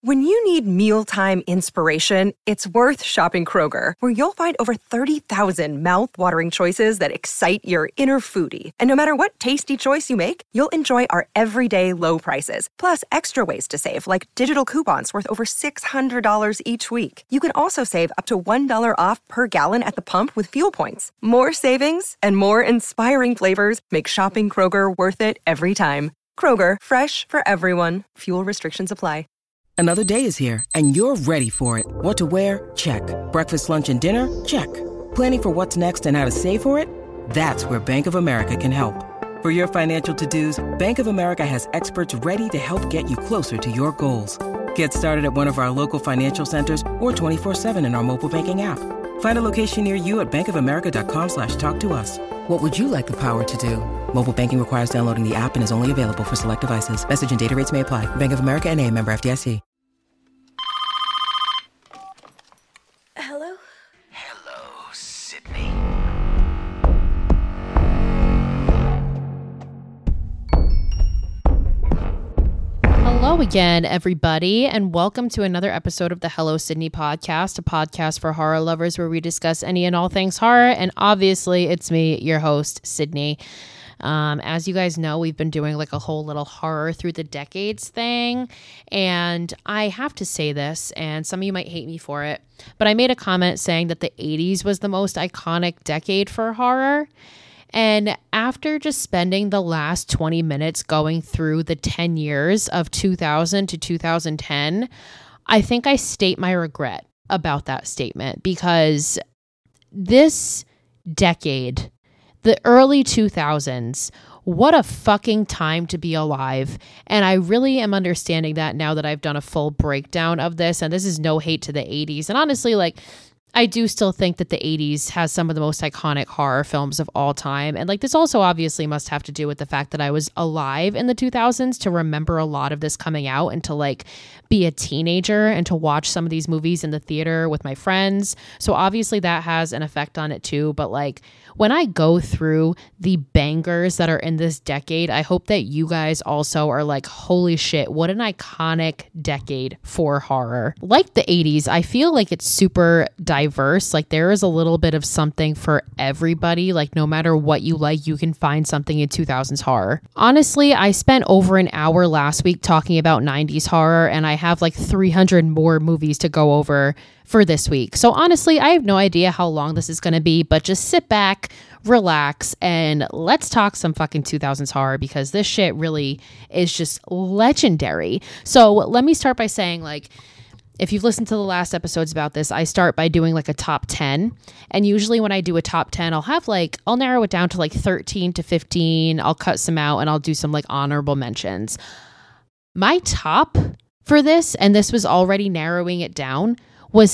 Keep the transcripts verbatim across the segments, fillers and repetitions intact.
When you need mealtime inspiration, it's worth shopping Kroger, where you'll find over thirty thousand mouth-watering choices that excite your inner foodie. And no matter what tasty choice you make, you'll enjoy our everyday low prices, plus extra ways to save, like digital coupons worth over six hundred dollars each week. You can also save up to one dollar off per gallon at the pump with fuel points. More savings and more inspiring flavors make shopping Kroger worth it every time. Kroger, fresh for everyone. Fuel restrictions apply. Another day is here, and you're ready for it. What to wear? Check. Breakfast, lunch, and dinner? Check. Planning for what's next and how to save for it? That's where Bank of America can help. For your financial to-dos, Bank of America has experts ready to help get you closer to your goals. Get started at one of our local financial centers or twenty-four seven in our mobile banking app. Find a location near you at bankofamerica.com slash talk to us. What would you like the power to do? Mobile banking requires downloading the app and is only available for select devices. Message and data rates may apply. Bank of America N A, member F D I C. Hello? Hello, Sydney. Hello again, everybody, and welcome to another episode of the Hello Sydney podcast, a podcast for horror lovers where we discuss any and all things horror. And obviously, it's me, your host, Sydney. Um, as you guys know, we've been doing like a whole little horror through the decades thing. And I have to say this, and some of you might hate me for it, but I made a comment saying that the eighties was the most iconic decade for horror. And after just spending the last twenty minutes going through the ten years of two thousand to two thousand ten, I think I state my regret about that statement, because this decade, the early two thousands, what a fucking time to be alive. And I really am understanding that now that I've done a full breakdown of this. And this is no hate to the eighties. And honestly, like, I do still think that the eighties has some of the most iconic horror films of all time. And like, this also obviously must have to do with the fact that I was alive in the two thousands to remember a lot of this coming out and to like be a teenager and to watch some of these movies in the theater with my friends. So obviously that has an effect on it too. But like, when I go through the bangers that are in this decade, I hope that you guys also are like, holy shit, what an iconic decade for horror. Like the eighties, I feel like it's super diverse. Like there is a little bit of something for everybody. Like no matter what you like, you can find something in two thousands horror. Honestly, I spent over an hour last week talking about nineties horror, and I have like three hundred more movies to go over for this week. So honestly, I have no idea how long this is going to be, but just sit back, relax, and let's talk some fucking two thousands horror, because this shit really is just legendary. So let me start by saying, like, if you've listened to the last episodes about this, I start by doing like a top ten. And usually when I do a top ten, I'll have like, I'll narrow it down to like thirteen to fifteen. I'll cut some out and I'll do some like honorable mentions. My top for this, and this was already narrowing it down, was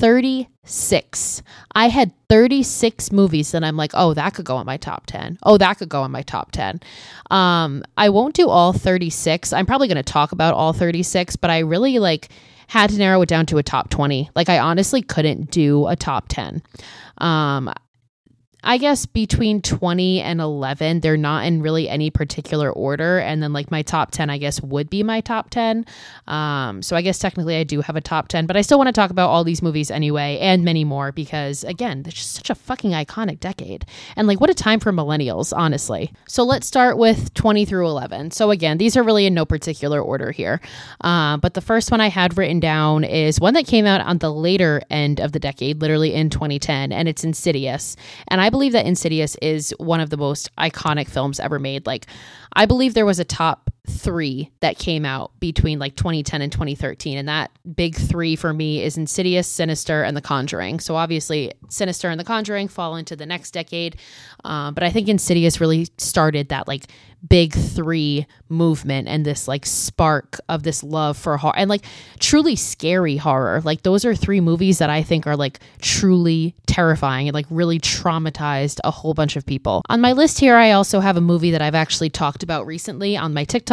thirty-six. I had thirty-six movies that I'm like, oh, that could go on my top ten. Oh, that could go on my top ten. Um, I won't do all thirty-six. I'm probably going to talk about all thirty-six, but I really like had to narrow it down to a top twenty. Like I honestly couldn't do a top ten. Um, I guess between twenty and eleven, they're not in really any particular order. And then like my top ten, I guess, would be my top ten. Um, so I guess technically I do have a top ten, but I still want to talk about all these movies anyway, and many more, because again, it's just such a fucking iconic decade. And like, what a time for millennials, honestly. So let's start with twenty through eleven. So again, these are really in no particular order here. Uh, but the first one I had written down is one that came out on the later end of the decade, literally in twenty ten, and it's Insidious. And I I believe that Insidious is one of the most iconic films ever made. Like, I believe there was a top three that came out between like twenty ten and twenty thirteen. And that big three for me is Insidious, Sinister, and The Conjuring. So obviously Sinister and The Conjuring fall into the next decade. Um, but I think Insidious really started that like big three movement and this like spark of this love for horror and like truly scary horror. Like those are three movies that I think are like truly terrifying and like really traumatized a whole bunch of people. On my list here, I also have a movie that I've actually talked about recently on my TikTok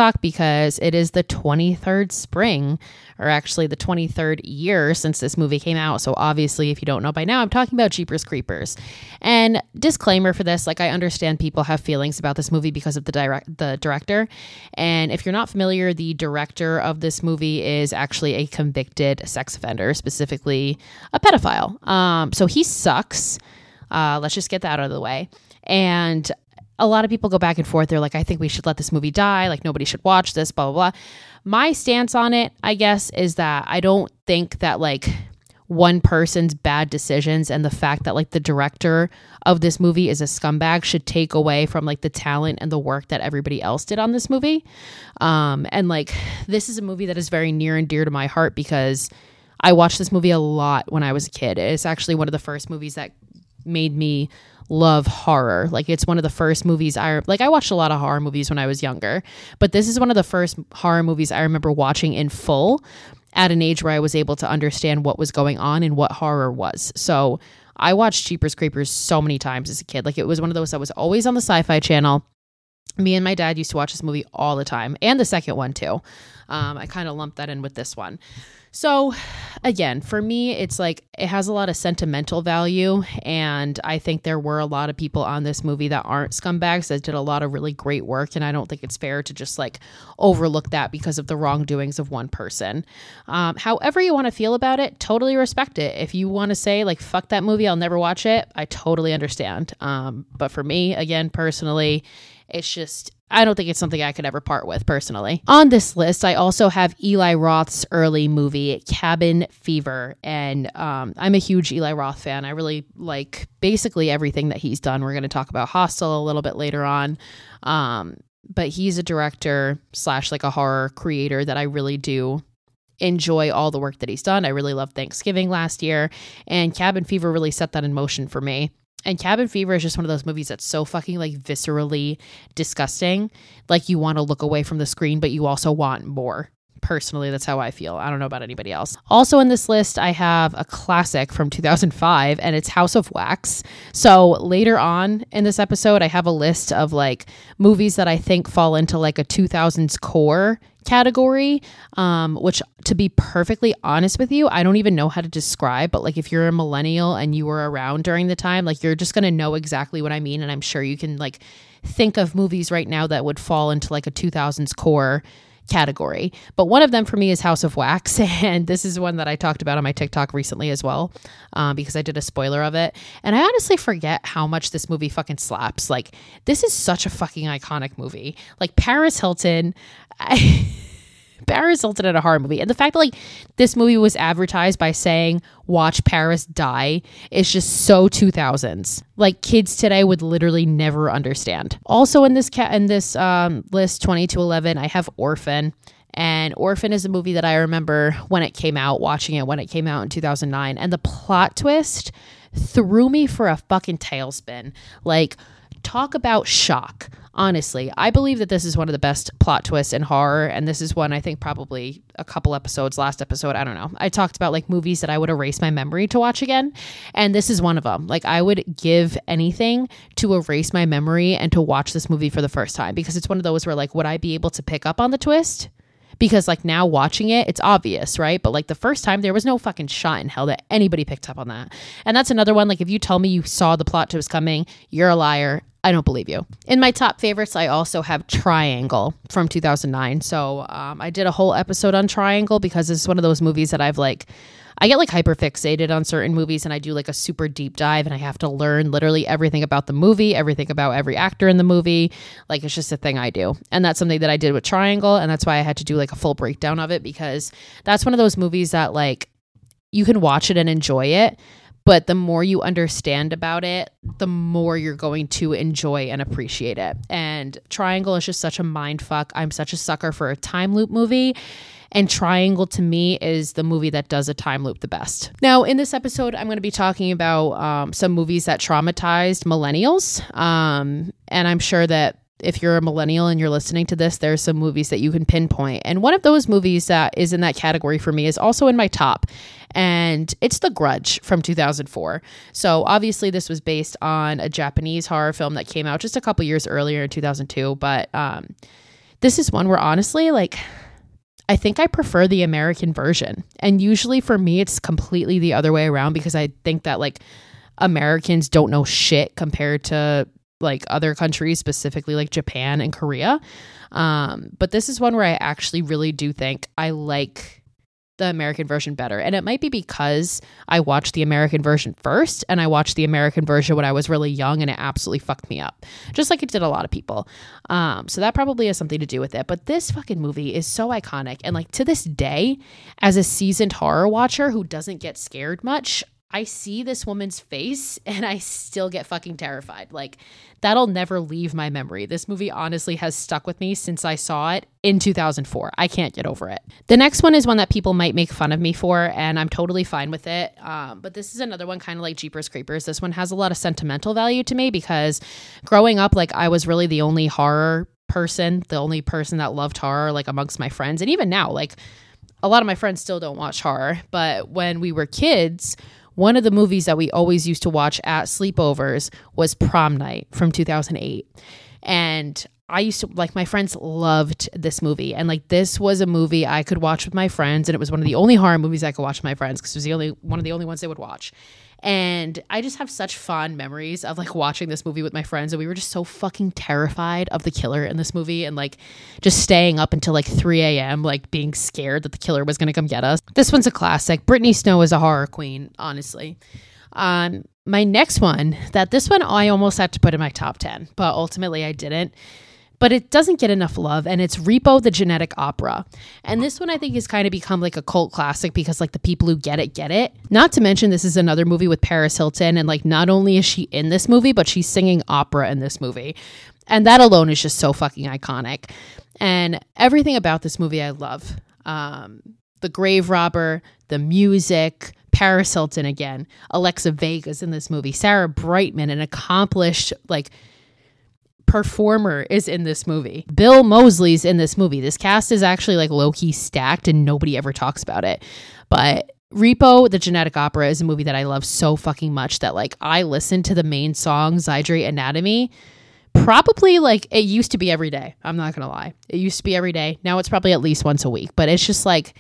TikTok because it is the twenty-third spring, or actually the twenty-third year since this movie came out. So obviously, if you don't know by now, I'm talking about Jeepers Creepers. And disclaimer for this, like I understand people have feelings about this movie because of the direct the director. And if you're not familiar, the director of this movie is actually a convicted sex offender, specifically a pedophile. Um, so he sucks. Uh, let's just get that out of the way. And a lot of people go back and forth. They're like, I think we should let this movie die. Like, nobody should watch this, blah, blah, blah. My stance on it, I guess, is that I don't think that, like, one person's bad decisions and the fact that, like, the director of this movie is a scumbag should take away from, like, the talent and the work that everybody else did on this movie. Um, and, like, this is a movie that is very near and dear to my heart because I watched this movie a lot when I was a kid. It's actually one of the first movies that made me love horror. Like, it's one of the first movies I like I watched a lot of horror movies when I was younger, but this is one of the first horror movies I remember watching in full at an age where I was able to understand what was going on and what horror was. So I watched Jeepers Creepers so many times as a kid. Like, it was one of those that was always on the Sci-Fi Channel. Me and my dad used to watch this movie all the time, and the second one too. Um, I kind of lumped that in with this one. So again, for me, it's like it has a lot of sentimental value, and I think there were a lot of people on this movie that aren't scumbags that did a lot of really great work, and I don't think it's fair to just like overlook that because of the wrongdoings of one person. Um, however you want to feel about it, totally respect it. If you want to say like, fuck that movie, I'll never watch it, I totally understand. Um, but for me, again, personally, it's just, I don't think it's something I could ever part with personally. On this list, I also have Eli Roth's early movie, Cabin Fever. And um, I'm a huge Eli Roth fan. I really like basically everything that he's done. We're going to talk about Hostel a little bit later on. Um, but he's a director slash like a horror creator that I really do enjoy all the work that he's done. I really loved Thanksgiving last year, and Cabin Fever really set that in motion for me. And Cabin Fever is just one of those movies that's so fucking like viscerally disgusting. Like, you want to look away from the screen, but you also want more. Personally, that's how I feel. I don't know about anybody else. Also in this list, I have a classic from two thousand five, and it's House of Wax. So later on in this episode, I have a list of like movies that I think fall into like a two thousands core category, um, which, to be perfectly honest with you, I don't even know how to describe, but like if you're a millennial and you were around during the time, like you're just going to know exactly what I mean. And I'm sure you can like think of movies right now that would fall into like a two thousands core category. But one of them for me is House of Wax, and this is one that I talked about on my TikTok recently as well, um, because I did a spoiler of it, and I honestly forget how much this movie fucking slaps. Like, this is such a fucking iconic movie. Like, Paris Hilton I, Paris Hilton in a horror movie, and the fact that like this movie was advertised by saying watch Paris die is just so two thousands. Like, kids today would literally never understand. Also in this ca- in this um, list, twenty to eleven, I have Orphan. And Orphan is a movie that I remember when it came out, watching it when it came out in two thousand nine, and the plot twist threw me for a fucking tailspin. Like, talk about shock. Honestly, I believe that this is one of the best plot twists in horror, and this is one I think probably a couple episodes, last episode, I don't know. I talked about like movies that I would erase my memory to watch again, and this is one of them. Like, I would give anything to erase my memory and to watch this movie for the first time, because it's one of those where like, would I be able to pick up on the twist? Because like now watching it, it's obvious, right? But like the first time, there was no fucking shot in hell that anybody picked up on that. And that's another one. Like, if you tell me you saw the plot twist coming, you're a liar. I don't believe you. In my top favorites, I also have Triangle from two thousand nine. So um, I did a whole episode on Triangle because it's one of those movies that I've like, I get like hyper fixated on certain movies, and I do like a super deep dive, and I have to learn literally everything about the movie, everything about every actor in the movie. Like, it's just a thing I do. And that's something that I did with Triangle. And that's why I had to do like a full breakdown of it, because that's one of those movies that like you can watch it and enjoy it, but the more you understand about it, the more you're going to enjoy and appreciate it. And Triangle is just such a mind fuck. I'm such a sucker for a time loop movie. And Triangle, to me, is the movie that does a time loop the best. Now, in this episode, I'm going to be talking about um, some movies that traumatized millennials. Um, and I'm sure that if you're a millennial and you're listening to this, there's some movies that you can pinpoint. And one of those movies that is in that category for me is also in my top. And it's The Grudge from two thousand four. So obviously this was based on a Japanese horror film that came out just a couple years earlier in two thousand two. But um, This is one where honestly, like, I think I prefer the American version. And usually for me, it's completely the other way around because I think that like Americans don't know shit compared to like other countries, specifically like Japan and Korea. Um, but this is one where I actually really do think I like the American version better. And it might be because I watched the American version first and I watched the American version when I was really young and it absolutely fucked me up, just like it did a lot of people. Um, so that probably has something to do with it. But this fucking movie is so iconic. And like to this day, as a seasoned horror watcher who doesn't get scared much, I see this woman's face and I still get fucking terrified. Like that'll never leave my memory. This movie honestly has stuck with me since I saw it in two thousand four. I can't get over it. The next one is one that people might make fun of me for, and I'm totally fine with it. Um, but this is another one kind of like Jeepers Creepers. This one has a lot of sentimental value to me because growing up, like I was really the only horror person, the only person that loved horror, like amongst my friends. And even now, like a lot of my friends still don't watch horror. But when we were kids, one of the movies that we always used to watch at sleepovers was Prom Night from two thousand eight. And I used to, like, my friends loved this movie. And, like, this was a movie I could watch with my friends. And it was one of the only horror movies I could watch with my friends because it was the only one of the only ones they would watch. And I just have such fond memories of, like, watching this movie with my friends. And we were just so fucking terrified of the killer in this movie. And, like, just staying up until, like, three a.m., like, being scared that the killer was going to come get us. This one's a classic. Brittany Snow is a horror queen, honestly. Um, my next one, that this one I almost had to put in my top ten. But ultimately I didn't. But it doesn't get enough love, and it's Repo the Genetic Opera. And this one I think has kind of become like a cult classic because like the people who get it, get it. Not to mention this is another movie with Paris Hilton, and like not only is she in this movie, but she's singing opera in this movie. And that alone is just so fucking iconic. And everything about this movie I love. Um, the grave robber, the music, Paris Hilton again, Alexa Vega's in this movie, Sarah Brightman, an accomplished like performer, is in this movie. Bill Moseley's in this movie. This cast is actually like low-key stacked and nobody ever talks about it. But Repo the Genetic Opera is a movie that I love so fucking much that like I listen to the main song Zydrate Anatomy probably like it used to be every day. I'm not gonna lie. It used to be every day. Now it's probably at least once a week. But it's just like,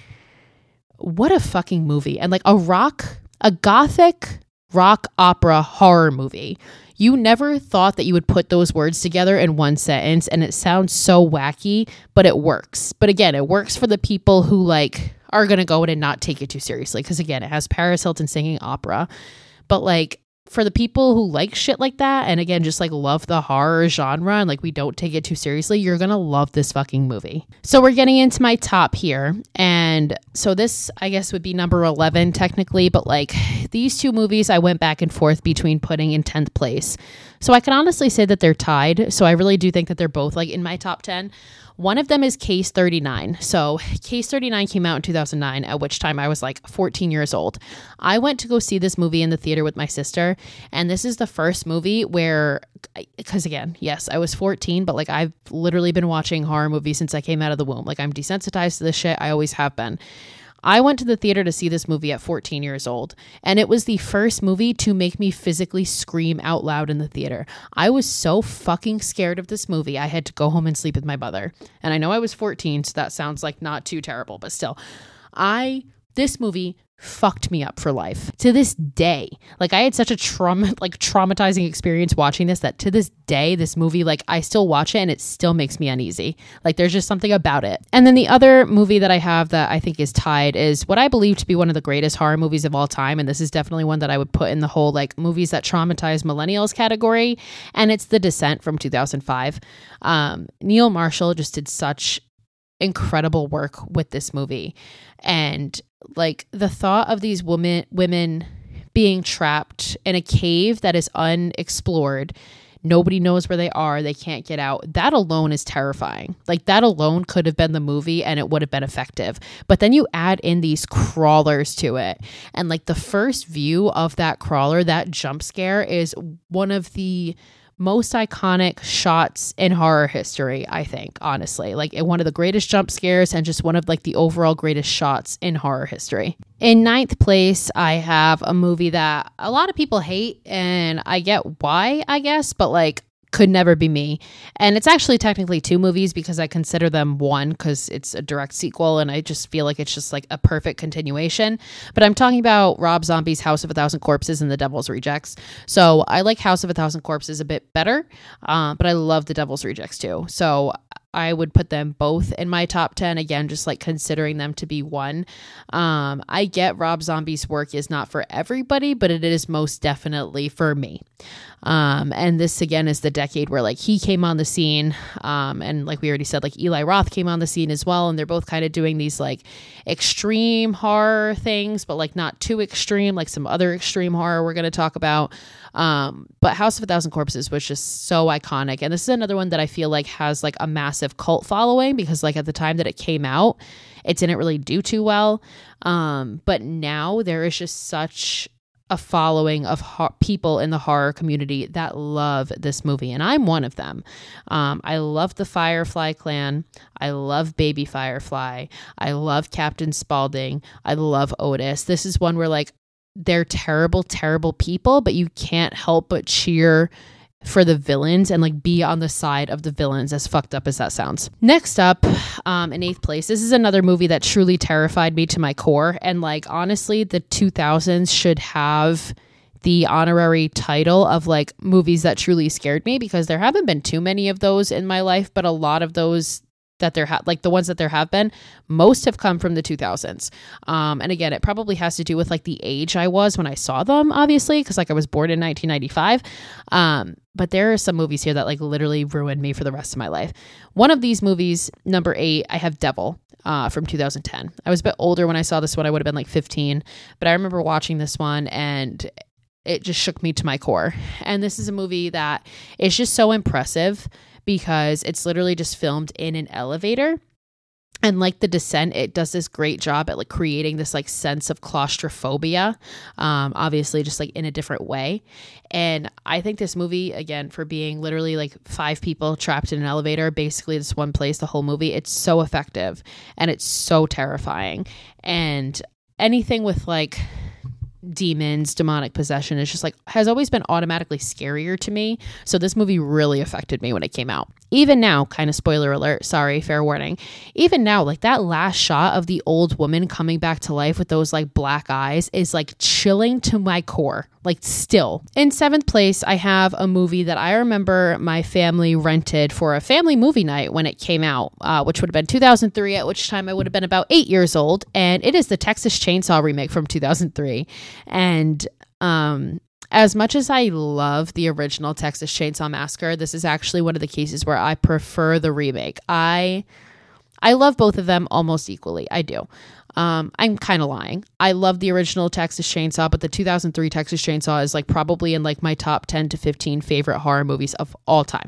what a fucking movie. And like a rock, a gothic rock opera horror movie. You never thought that you would put those words together in one sentence, and it sounds so wacky, but it works. But again, it works for the people who like are going to go in and not take it too seriously. Because again, it has Paris Hilton singing opera. But like for the people who like shit like that, and again, just like love the horror genre and like we don't take it too seriously, you're going to love this fucking movie. So we're getting into my top here. And so this, I guess, would be number eleven technically. But like these two movies, I went back and forth between putting in tenth place. So I can honestly say that they're tied. So I really do think that they're both like in my top ten. One of them is Case thirty-nine. So Case thirty-nine came out in two thousand nine, at which time I was like fourteen years old. I went to go see this movie in the theater with my sister. And this is the first movie where, because again, yes, I was fourteen, but like I've literally been watching horror movies since I came out of the womb. Like I'm desensitized to this shit. I always have been. I went to the theater to see this movie at fourteen years old, and it was the first movie to make me physically scream out loud in the theater. I was so fucking scared of this movie, I had to go home and sleep with my mother. And I know I was fourteen, so that sounds like not too terrible, but still, I, this movie fucked me up for life. To this day, like I had such a trauma, like traumatizing experience watching this that to this day, this movie, like I still watch it and it still makes me uneasy. Like there's just something about it. And then the other movie that I have that I think is tied is what I believe to be one of the greatest horror movies of all time. And this is definitely one that I would put in the whole like movies that traumatize millennials category. And it's The Descent from two thousand five. Um, Neil Marshall just did such incredible work with this movie. And like the thought of these women women being trapped in a cave that is unexplored, nobody knows where they are, they can't get out, that alone is terrifying. Like that alone could have been the movie and it would have been effective. But then you add in these crawlers to it, and like the first view of that crawler, that jump scare, is one of the most iconic shots in horror history, I think, honestly. Like one of the greatest jump scares and just one of like the overall greatest shots in horror history. In ninth place, I have a movie that a lot of people hate, and I get why, I guess, but like could never be me. And it's actually technically two movies because I consider them one because it's a direct sequel and I just feel like it's just like a perfect continuation. But I'm talking about Rob Zombie's House of a Thousand Corpses and The Devil's Rejects. So I like House of a Thousand Corpses a bit better, uh, but I love The Devil's Rejects too. So I would put them both in my top ten, again, just like considering them to be one. Um, I get Rob Zombie's work is not for everybody, but it is most definitely for me. Um, and this again is the decade where like he came on the scene. Um, and like we already said, like Eli Roth came on the scene as well. And they're both kind of doing these like extreme horror things, but like not too extreme, like some other extreme horror we're going to talk about. Um, but House of a Thousand Corpses was just so iconic. And this is another one that I feel like has like a massive cult following because like at the time that it came out, it didn't really do too well. Um, but now there is just such a following of ho- people in the horror community that love this movie. And I'm one of them. Um, I love the Firefly clan. I love Baby Firefly. I love Captain Spaulding. I love Otis. This is one where like they're terrible, terrible people, but you can't help but cheer for the villains and like be on the side of the villains, as fucked up as that sounds. Next up, um, in eighth place, this is another movie that truly terrified me to my core. And like, honestly, the two thousands should have the honorary title of like movies that truly scared me because there haven't been too many of those in my life, but a lot of those that there have, like the ones that there have been, most have come from the two thousands. Um, and again, it probably has to do with like the age I was when I saw them, obviously, because like I was born in nineteen ninety-five. Um, but there are some movies here that like literally ruined me for the rest of my life. One of these movies, number eight, I have Devil uh, from two thousand ten. I was a bit older when I saw this one. I would have been like fifteen, but I remember watching this one and it just shook me to my core. And this is a movie that is just so impressive because it's literally just filmed in an elevator. And like The Descent, it does this great job at like creating this like sense of claustrophobia, um, obviously just like in a different way. And I think this movie, again, for being literally like five people trapped in an elevator, basically this one place, the whole movie, it's so effective and it's so terrifying. And anything with like demons, demonic possession is just like has always been automatically scarier to me. So this movie really affected me when it came out. Even now, kind of spoiler alert, sorry, fair warning. Even now, like that last shot of the old woman coming back to life with those like black eyes is like chilling to my core. Like still. In seventh place, I have a movie that I remember my family rented for a family movie night when it came out, uh, which would have been two thousand three, at which time I would have been about eight years old. And it is the Texas Chainsaw remake from two thousand three. And um, as much as I love the original Texas Chainsaw Massacre, this is actually one of the cases where I prefer the remake. I I love both of them almost equally. I do. Um, I'm kind of lying. I love the original Texas Chainsaw, but the two thousand three Texas Chainsaw is like probably in like my top ten to fifteen favorite horror movies of all time.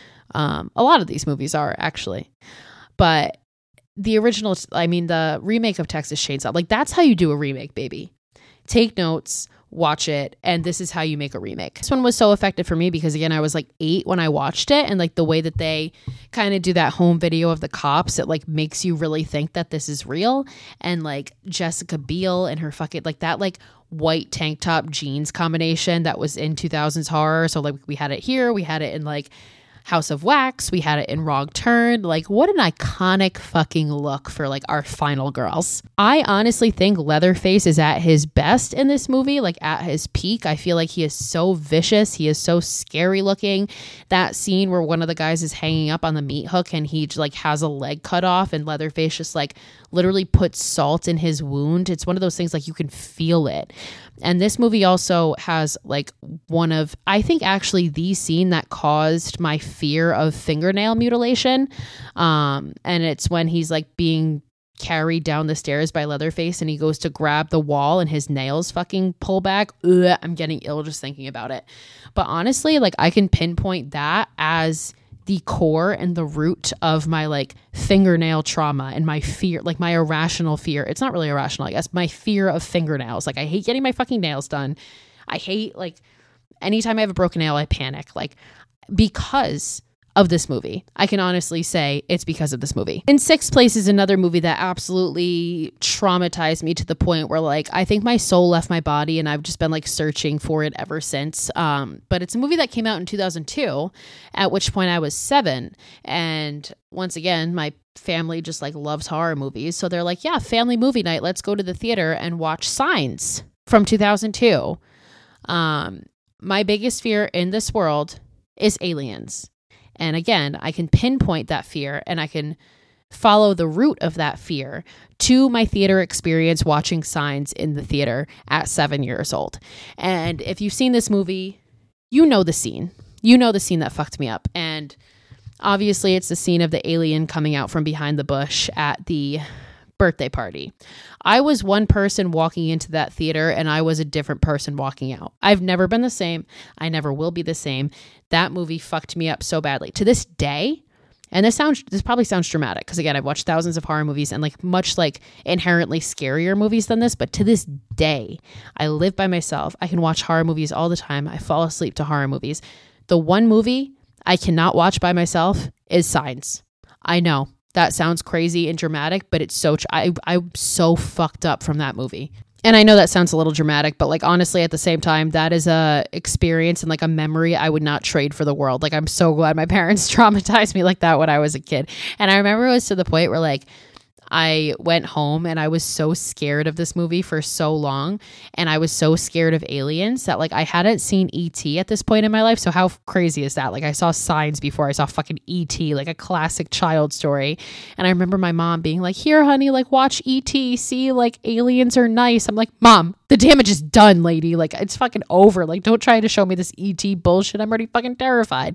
Um, a lot of these movies are actually, but the original, I mean, the remake of Texas Chainsaw, like that's how you do a remake, baby. Take notes, watch it, and this is how you make a remake. This one was so effective for me because again, I was like eight when I watched it, and like the way that they kind of do that home video of the cops, it like makes you really think that this is real. And like Jessica Biel and her fucking like that like white tank top jeans combination that was in two thousands horror. So like we had it here, we had it in like House of Wax, we had it in Wrong Turn. Like what an iconic fucking look for like our final girls. I honestly think Leatherface is at his best in this movie, like at his peak. I feel like he is so vicious. He is so scary looking. That scene where one of the guys is hanging up on the meat hook and he like has a leg cut off and Leatherface just like literally puts salt in his wound. It's one of those things like you can feel it. And this movie also has like one of, I think actually the scene that caused my fear of fingernail mutilation. Um, and it's when he's like being carried down the stairs by Leatherface and he goes to grab the wall and his nails fucking pull back. Ugh, I'm getting ill just thinking about it. But honestly, like I can pinpoint that as the core and the root of my like fingernail trauma and my fear, like my irrational fear. It's not really irrational, I guess. My fear of fingernails. Like I hate getting my fucking nails done. I hate like anytime I have a broken nail, I panic like because of this movie. I can honestly say it's because of this movie. In sixth place is another movie that absolutely traumatized me to the point where like I think my soul left my body and I've just been like searching for it ever since. Um, but it's a movie that came out in two thousand two, at which point I was seven. And once again, my family just like loves horror movies. So they're like, yeah, family movie night. Let's go to the theater and watch Signs from two thousand two. Um, my biggest fear in this world is aliens. And again, I can pinpoint that fear and I can follow the root of that fear to my theater experience watching Signs in the theater at seven years old. And if you've seen this movie, you know the scene. You know the scene that fucked me up. And obviously it's the scene of the alien coming out from behind the bush at the birthday party. I was one person walking into that theater and I was a different person walking out. I've never been the same. I never will be the same. That movie fucked me up so badly. To this day, and this sounds this probably sounds dramatic because again, I've watched thousands of horror movies and like much like inherently scarier movies than this, but to this day, I live by myself. I can watch horror movies all the time. I fall asleep to horror movies. The one movie I cannot watch by myself is Signs. I know. That sounds crazy and dramatic, but it's so, tr- I, I'm so fucked up from that movie. And I know that sounds a little dramatic, but like, honestly, at the same time, that is a experience and like a memory I would not trade for the world. Like, I'm so glad my parents traumatized me like that when I was a kid. And I remember it was to the point where like, I went home and I was so scared of this movie for so long. And I was so scared of aliens that like I hadn't seen E T at this point in my life. So how crazy is that? Like I saw Signs before I saw fucking E T, like a classic child story. And I remember my mom being like, here, honey, like watch E T. See, like aliens are nice. I'm like, Mom, the damage is done, lady. Like it's fucking over. Like don't try to show me this E T bullshit. I'm already fucking terrified.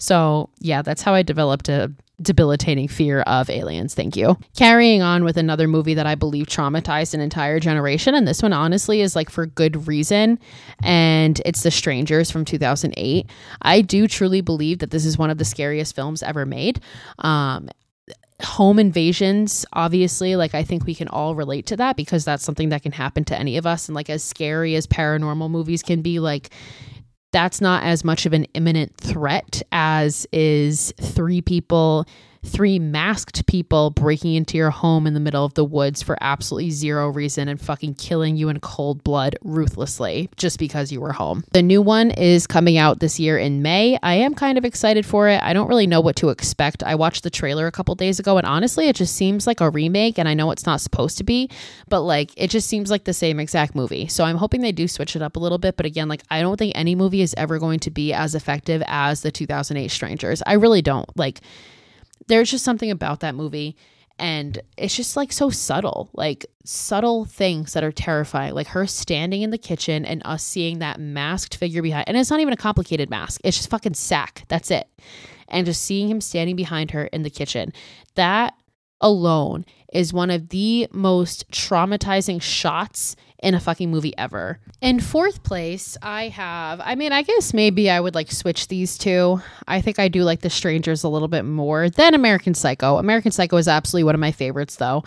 So yeah, that's how I developed a debilitating fear of aliens. Thank you. Carrying on with another movie that I believe traumatized an entire generation, and this one honestly is like for good reason, and it's The Strangers from two thousand eight. I do truly believe that this is one of the scariest films ever made. Um, home invasions, obviously, like I think we can all relate to that because that's something that can happen to any of us, and like as scary as paranormal movies can be, like that's not as much of an imminent threat as is three people, three masked people breaking into your home in the middle of the woods for absolutely zero reason and fucking killing you in cold blood ruthlessly just because you were home. The new one is coming out this year in May. I am kind of excited for it. I don't really know what to expect. I watched the trailer a couple days ago and honestly, it just seems like a remake, and I know it's not supposed to be, but like it just seems like the same exact movie. So I'm hoping they do switch it up a little bit. But again, like I don't think any movie is ever going to be as effective as the two thousand eight Strangers. I really don't. Like there's just something about that movie and it's just like so subtle, like subtle things that are terrifying, like her standing in the kitchen and us seeing that masked figure behind, and it's not even a complicated mask. It's just fucking sack. That's it. And just seeing him standing behind her in the kitchen, that alone is one of the most traumatizing shots in a fucking movie ever. In fourth place, I have, I mean, I guess maybe I would like switch these two. I think I do like The Strangers a little bit more than American Psycho. American Psycho is absolutely one of my favorites though.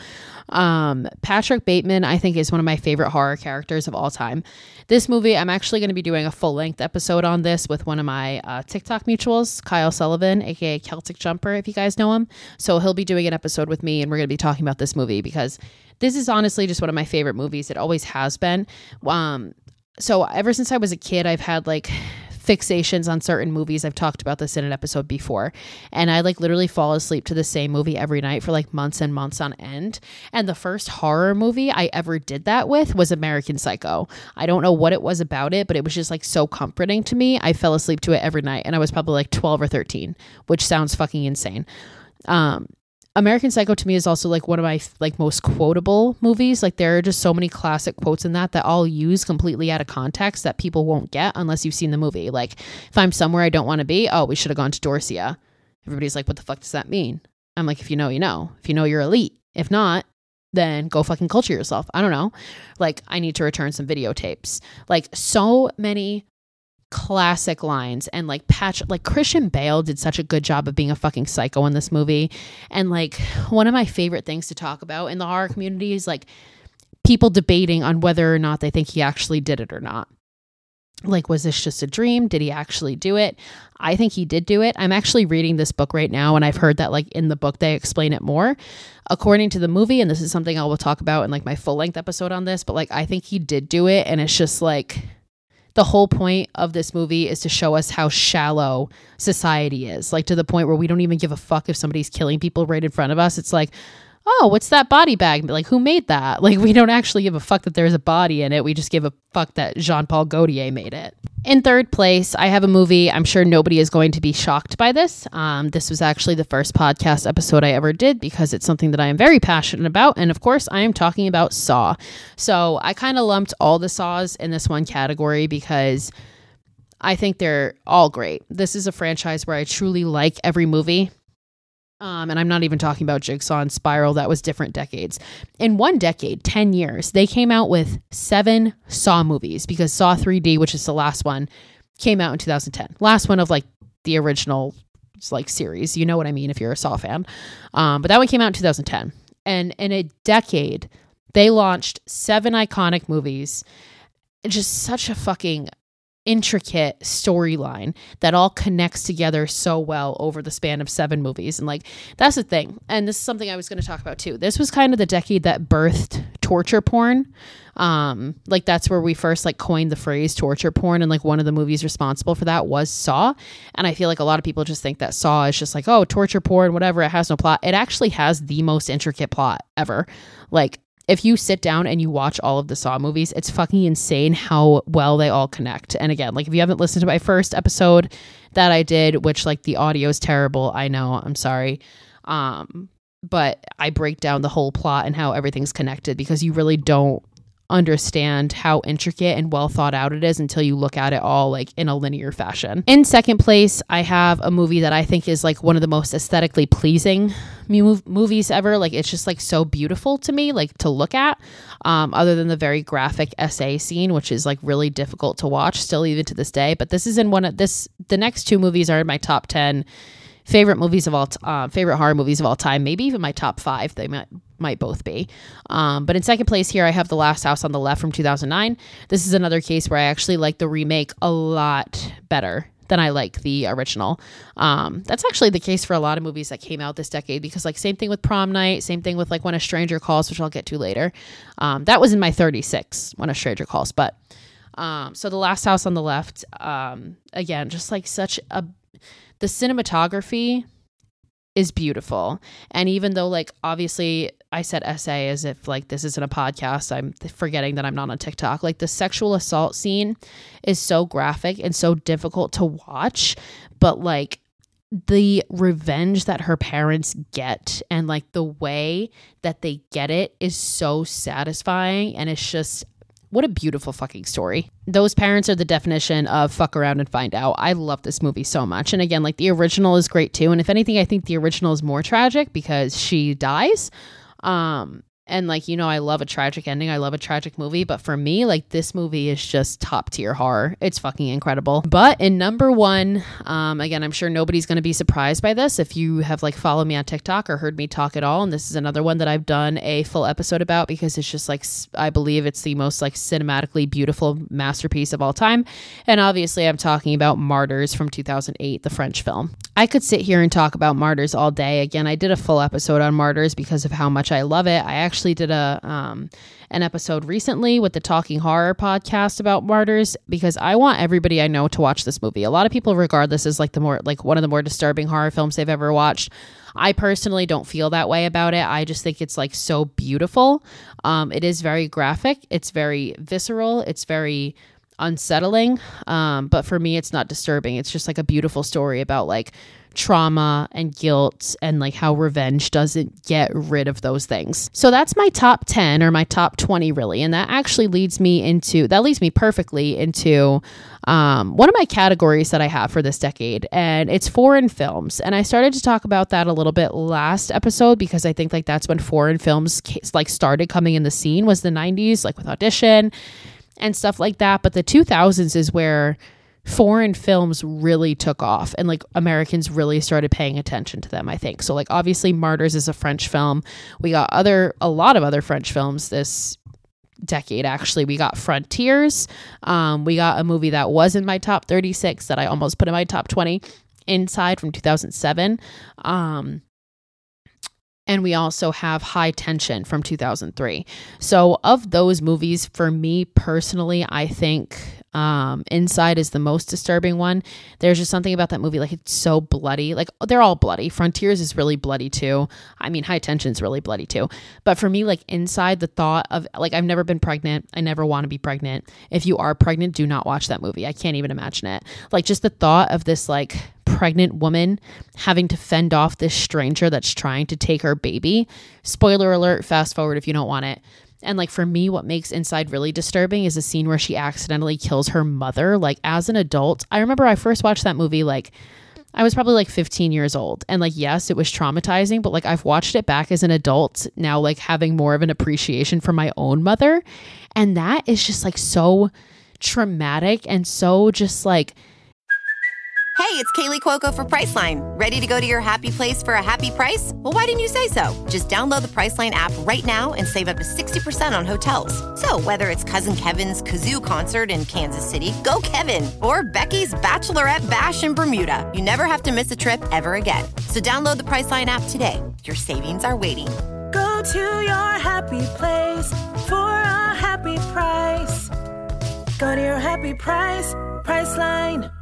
Um, Patrick Bateman, I think, is one of my favorite horror characters of all time. This movie, I'm actually going to be doing a full length episode on this with one of my uh, TikTok mutuals, Kyle Sullivan, aka Celtic Jumper, if you guys know him. So he'll be doing an episode with me and we're going to be talking about this movie because this is honestly just one of my favorite movies. It always has been. Um, so ever since I was a kid, I've had like fixations on certain movies. I've talked about this in an episode before, and I like literally fall asleep to the same movie every night for like months and months on end. And the first horror movie I ever did that with was American Psycho. I don't know what it was about it, but it was just like so comforting to me. I fell asleep to it every night, and I was probably like twelve or thirteen, which sounds fucking insane. Um, American Psycho to me is also like one of my like most quotable movies. Like there are just so many classic quotes in that that I'll use completely out of context that people won't get unless you've seen the movie. Like if I'm somewhere I don't want to be, oh, we should have gone to Dorsia. Everybody's like, what the fuck does that mean? I'm like, if you know, you know. If you know, you're elite. If not, then go fucking culture yourself. I don't know. Like I need to return some videotapes. Like so many classic lines, and like Patch, like Christian Bale did such a good job of being a fucking psycho in this movie. And like one of my favorite things to talk about in the horror community is like people debating on whether or not they think he actually did it or not. Like, was this just a dream? Did he actually do it? I think he did do it. I'm actually reading this book right now, and I've heard that like in the book they explain it more according to the movie, and this is something I will talk about in like my full length episode on this, but like I think he did do it, and it's just like the whole point of this movie is to show us how shallow society is, like to the point where we don't even give a fuck if somebody's killing people right in front of us. It's like, oh, what's that body bag? Like, who made that? Like, we don't actually give a fuck that there's a body in it. We just give a fuck that Jean-Paul Gaultier made it. In third place, I have a movie. I'm sure nobody is going to be shocked by this. Um, this was actually the first podcast episode I ever did because it's something that I am very passionate about. And of course, I am talking about Saw. So I kind of lumped all the Saws in this one category because I think they're all great. This is a franchise where I truly like every movie. Um, and I'm not even talking about Jigsaw and Spiral. That was different decades. In one decade, ten years, they came out with seven Saw movies because Saw three D, which is the last one, came out in two thousand ten. Last one of like the original like series. You know what I mean if you're a Saw fan. Um, but that one came out in two thousand ten. And in a decade, they launched seven iconic movies. Just such a fucking intricate storyline that all connects together so well over the span of seven movies. And like, that's the thing. And this is something I was going to talk about too. This was kind of the decade that birthed torture porn. Um, like that's where we first like coined the phrase torture porn. And like one of the movies responsible for that was Saw. And I feel like a lot of people just think that Saw is just like, oh, torture porn, whatever. It has no plot. It actually has the most intricate plot ever. Like, if you sit down and you watch all of the Saw movies, it's fucking insane how well they all connect. And again, like if you haven't listened to my first episode that I did, which like the audio is terrible, I know, I'm sorry. Um, but I break down the whole plot and how everything's connected because you really don't understand how intricate and well thought out it is until you look at it all like in a linear fashion. In second place, I have a movie that I think is like one of the most aesthetically pleasing mu- movies ever. Like it's just like so beautiful to me, like to look at, um, other than the very graphic essay scene, which is like really difficult to watch still even to this day. But this is in one of this, the next two movies are in my top ten favorite movies of all, t- uh, favorite horror movies of all time, maybe even my top five. They might might both be. Um, but in second place here, I have The Last House on the Left from two thousand nine. This is another case where I actually like the remake a lot better than I like the original. Um, that's actually the case for a lot of movies that came out this decade because like same thing with Prom Night, same thing with like When a Stranger Calls, which I'll get to later. Um, that was in my thirty-six, When a Stranger Calls. But um, so The Last House on the Left, um, again, just like such a, the cinematography is beautiful. And even though like obviously I said essay as if like this isn't a podcast, I'm forgetting that I'm not on TikTok. Like the sexual assault scene is so graphic and so difficult to watch, but like the revenge that her parents get and like the way that they get it is so satisfying. And it's just, what a beautiful fucking story. Those parents are the definition of fuck around and find out. I love this movie so much. And again, like the original is great too. And if anything, I think the original is more tragic because she dies. Um, and like, you know, I love a tragic ending. I love a tragic movie. But for me, like this movie is just top tier horror. It's fucking incredible. But in number one, um, again, I'm sure nobody's going to be surprised by this if you have like followed me on TikTok or heard me talk at all. And this is another one that I've done a full episode about because it's just like, I believe it's the most like cinematically beautiful masterpiece of all time. And obviously I'm talking about Martyrs from two thousand eight, the French film. I could sit here and talk about Martyrs all day. Again, I did a full episode on Martyrs because of how much I love it. I actually did a um, an episode recently with the Talking Horror podcast about Martyrs because I want everybody I know to watch this movie. A lot of people regard this as like the more like one of the more disturbing horror films they've ever watched. I personally don't feel that way about it. I just think it's like so beautiful. Um, it is very graphic. It's very visceral. It's very unsettling. Um, but for me, it's not disturbing. It's just like a beautiful story about like trauma and guilt and like how revenge doesn't get rid of those things. So that's my top ten or my top twenty really. And that actually leads me into, that leads me perfectly into um, one of my categories that I have for this decade. And it's foreign films. And I started to talk about that a little bit last episode because I think like that's when foreign films like started coming in the scene was the nineties, like with Audition and stuff like that. But the two thousands is where foreign films really took off and like Americans really started paying attention to them, I think. So like obviously Martyrs is a French film. We got other, a lot of other French films this decade, actually. We got Frontiers. Um, we got a movie that was in my top thirty-six that I almost put in my top twenty, Inside from two thousand seven. Um, and we also have High Tension from two thousand three. So of those movies, for me personally, I think um, Inside is the most disturbing one. There's just something about that movie, like it's so bloody. Like they're all bloody. Frontiers is really bloody too. I mean, High Tension is really bloody too. But for me, like Inside, the thought of like, I've never been pregnant. I never want to be pregnant. If you are pregnant, do not watch that movie. I can't even imagine it. Like just the thought of this like pregnant woman having to fend off this stranger that's trying to take her baby. Spoiler alert, fast forward if you don't want it. And like for me, what makes Inside really disturbing is a scene where she accidentally kills her mother. Like as an adult, I remember I first watched that movie, like I was probably like fifteen years old. And like, yes, it was traumatizing, but like I've watched it back as an adult now, like having more of an appreciation for my own mother. And that is just like so traumatic and so just like, Hey, it's Kaylee Cuoco for Priceline. Ready to go to your happy place for a happy price? Well, why didn't you say so? Just download the Priceline app right now and save up to sixty percent on hotels. So whether it's Cousin Kevin's Kazoo Concert in Kansas City, go Kevin, or Becky's Bachelorette Bash in Bermuda, you never have to miss a trip ever again. So download the Priceline app today. Your savings are waiting. Go to your happy place for a happy price. Go to your happy price, Priceline.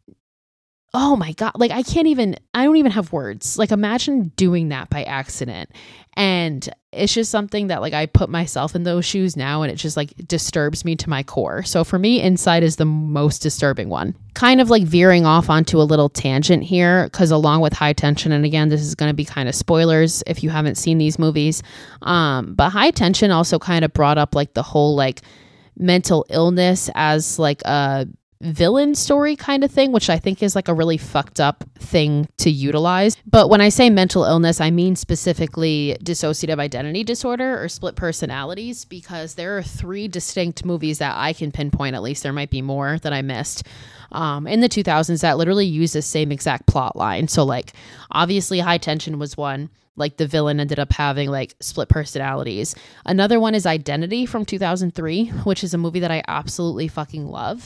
oh my God, like I can't even, I don't even have words. Like imagine doing that by accident. And it's just something that like I put myself in those shoes now and it just like disturbs me to my core. So for me, Inside is the most disturbing one. Kind of like veering off onto a little tangent here, because along with High Tension, and again, this is going to be kind of spoilers if you haven't seen these movies, um, but High Tension also kind of brought up like the whole like mental illness as like a villain story kind of thing, which I think is like a really fucked up thing to utilize. But when I say mental illness, I mean specifically dissociative identity disorder or split personalities, because there are three distinct movies that I can pinpoint, at least there might be more that I missed, um, in the two thousands that literally use the same exact plot line. So like obviously High Tension was one. Like the villain ended up having like split personalities. Another one is Identity from two thousand three, which is a movie that I absolutely fucking love.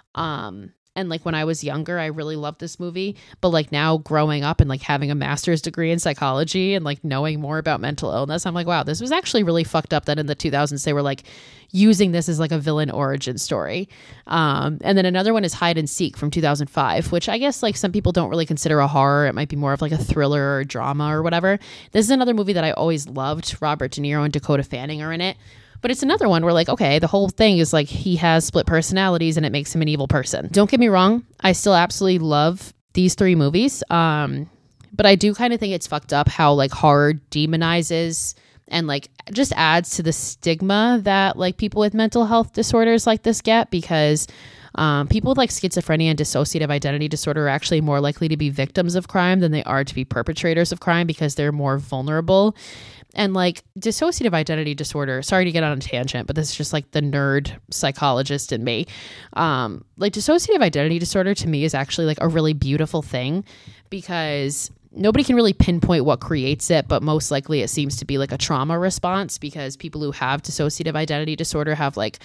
Um, and like when I was younger, I really loved this movie, but like now growing up and like having a master's degree in psychology and like knowing more about mental illness, I'm like, wow, this was actually really fucked up that in the two thousands, they were like using this as like a villain origin story. Um, and then another one is Hide and Seek from two thousand five, which I guess like some people don't really consider a horror. It might be more of like a thriller or a drama or whatever. This is another movie that I always loved. Robert De Niro and Dakota Fanning are in it. But it's another one where like, okay, the whole thing is like he has split personalities and it makes him an evil person. Don't get me wrong. I still absolutely love these three movies. Um, but I do kind of think it's fucked up how like horror demonizes and like just adds to the stigma that like people with mental health disorders like this get, because um, people with like schizophrenia and dissociative identity disorder are actually more likely to be victims of crime than they are to be perpetrators of crime, because they're more vulnerable. And like dissociative identity disorder, sorry to get on a tangent, but this is just like the nerd psychologist in me. Um, like dissociative identity disorder to me is actually like a really beautiful thing, because nobody can really pinpoint what creates it, but most likely it seems to be like a trauma response, because people who have dissociative identity disorder have like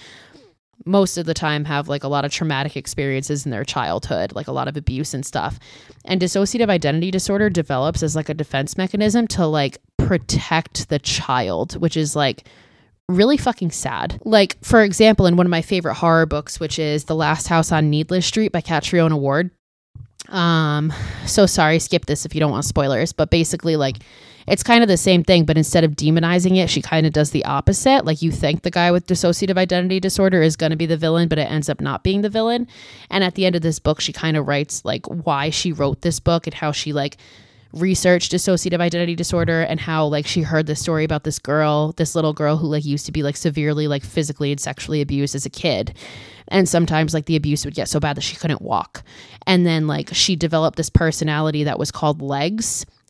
most of the time have like a lot of traumatic experiences in their childhood, like a lot of abuse and stuff. And dissociative identity disorder develops as like a defense mechanism to like protect the child, which is like really fucking sad. Like, for example, in one of my favorite horror books, which is The Last House on Needless Street by Catriona Ward. Um, so sorry, skip this if you don't want spoilers, but basically like it's kind of the same thing, but instead of demonizing it, she kind of does the opposite. Like you think the guy with dissociative identity disorder is going to be the villain, but it ends up not being the villain. And at the end of this book, she kind of writes like why she wrote this book and how she like researched dissociative identity disorder, and how like she heard this story about this girl, this little girl who like used to be like severely like physically and sexually abused as a kid. And sometimes like the abuse would get so bad that she couldn't walk. And then like she developed this personality that was called Legs.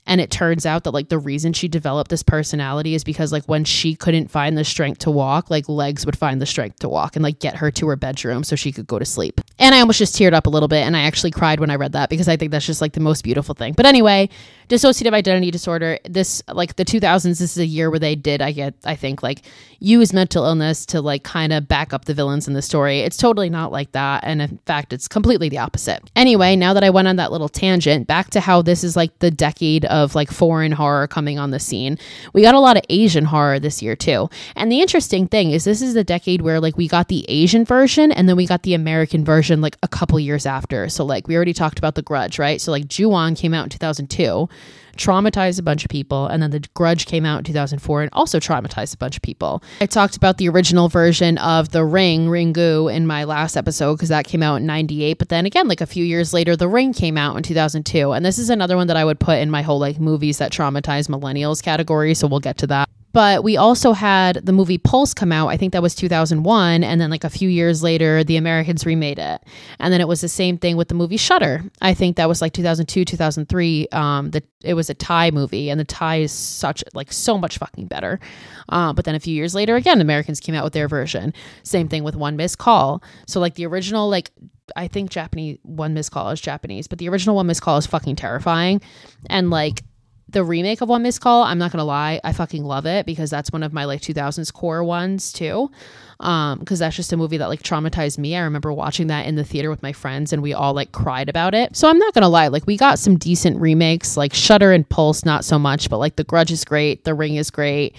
And it turns out that like the reason she developed this personality is because like when she couldn't find the strength to walk, like legs would find the strength to walk and like get her to her bedroom so she could go to sleep. And I almost just teared up a little bit, and I actually cried when I read that because I think that's just like the most beautiful thing. But anyway, dissociative identity disorder, this like the two thousands, this is a year where they did, I get, I think like use mental illness to like kind of back up the villains in the story. It's totally not like that. And in fact, it's completely the opposite. Anyway, now that I went on that little tangent, back to how this is like the decade of like foreign horror coming on the scene. We got a lot of Asian horror this year too. And the interesting thing is this is the decade where like we got the Asian version and then we got the American version like a couple years after. So like we already talked about The Grudge, right? So like Ju-on came out in two thousand two, traumatized a bunch of people, and then The Grudge came out in two thousand four and also traumatized a bunch of people. I talked about the original version of The Ring, Ringu, in my last episode because that came out in ninety-eight, but then again, like a few years later, The Ring came out in two thousand two, and this is another one that I would put in my whole like movies that traumatize millennials category, so we'll get to that. But we also had the movie Pulse come out. I think that was two thousand one. And then like a few years later, the Americans remade it. And then it was the same thing with the movie Shutter. I think that was like two thousand two, two thousand three. Um, the, it was a Thai movie, and the Thai is such like so much fucking better. Uh, but then a few years later, again, Americans came out with their version. Same thing with One Missed Call. So like the original, like I think Japanese One Missed Call is Japanese, but the original One Missed Call is fucking terrifying. And like the remake of One Missed Call, I'm not gonna lie, I fucking love it because that's one of my like two thousands core ones too. Um, because that's just a movie that like traumatized me. I remember watching that in the theater with my friends and we all like cried about it. So I'm not gonna lie, like we got some decent remakes, like Shutter and Pulse, not so much, but like The Grudge is great, The Ring is great.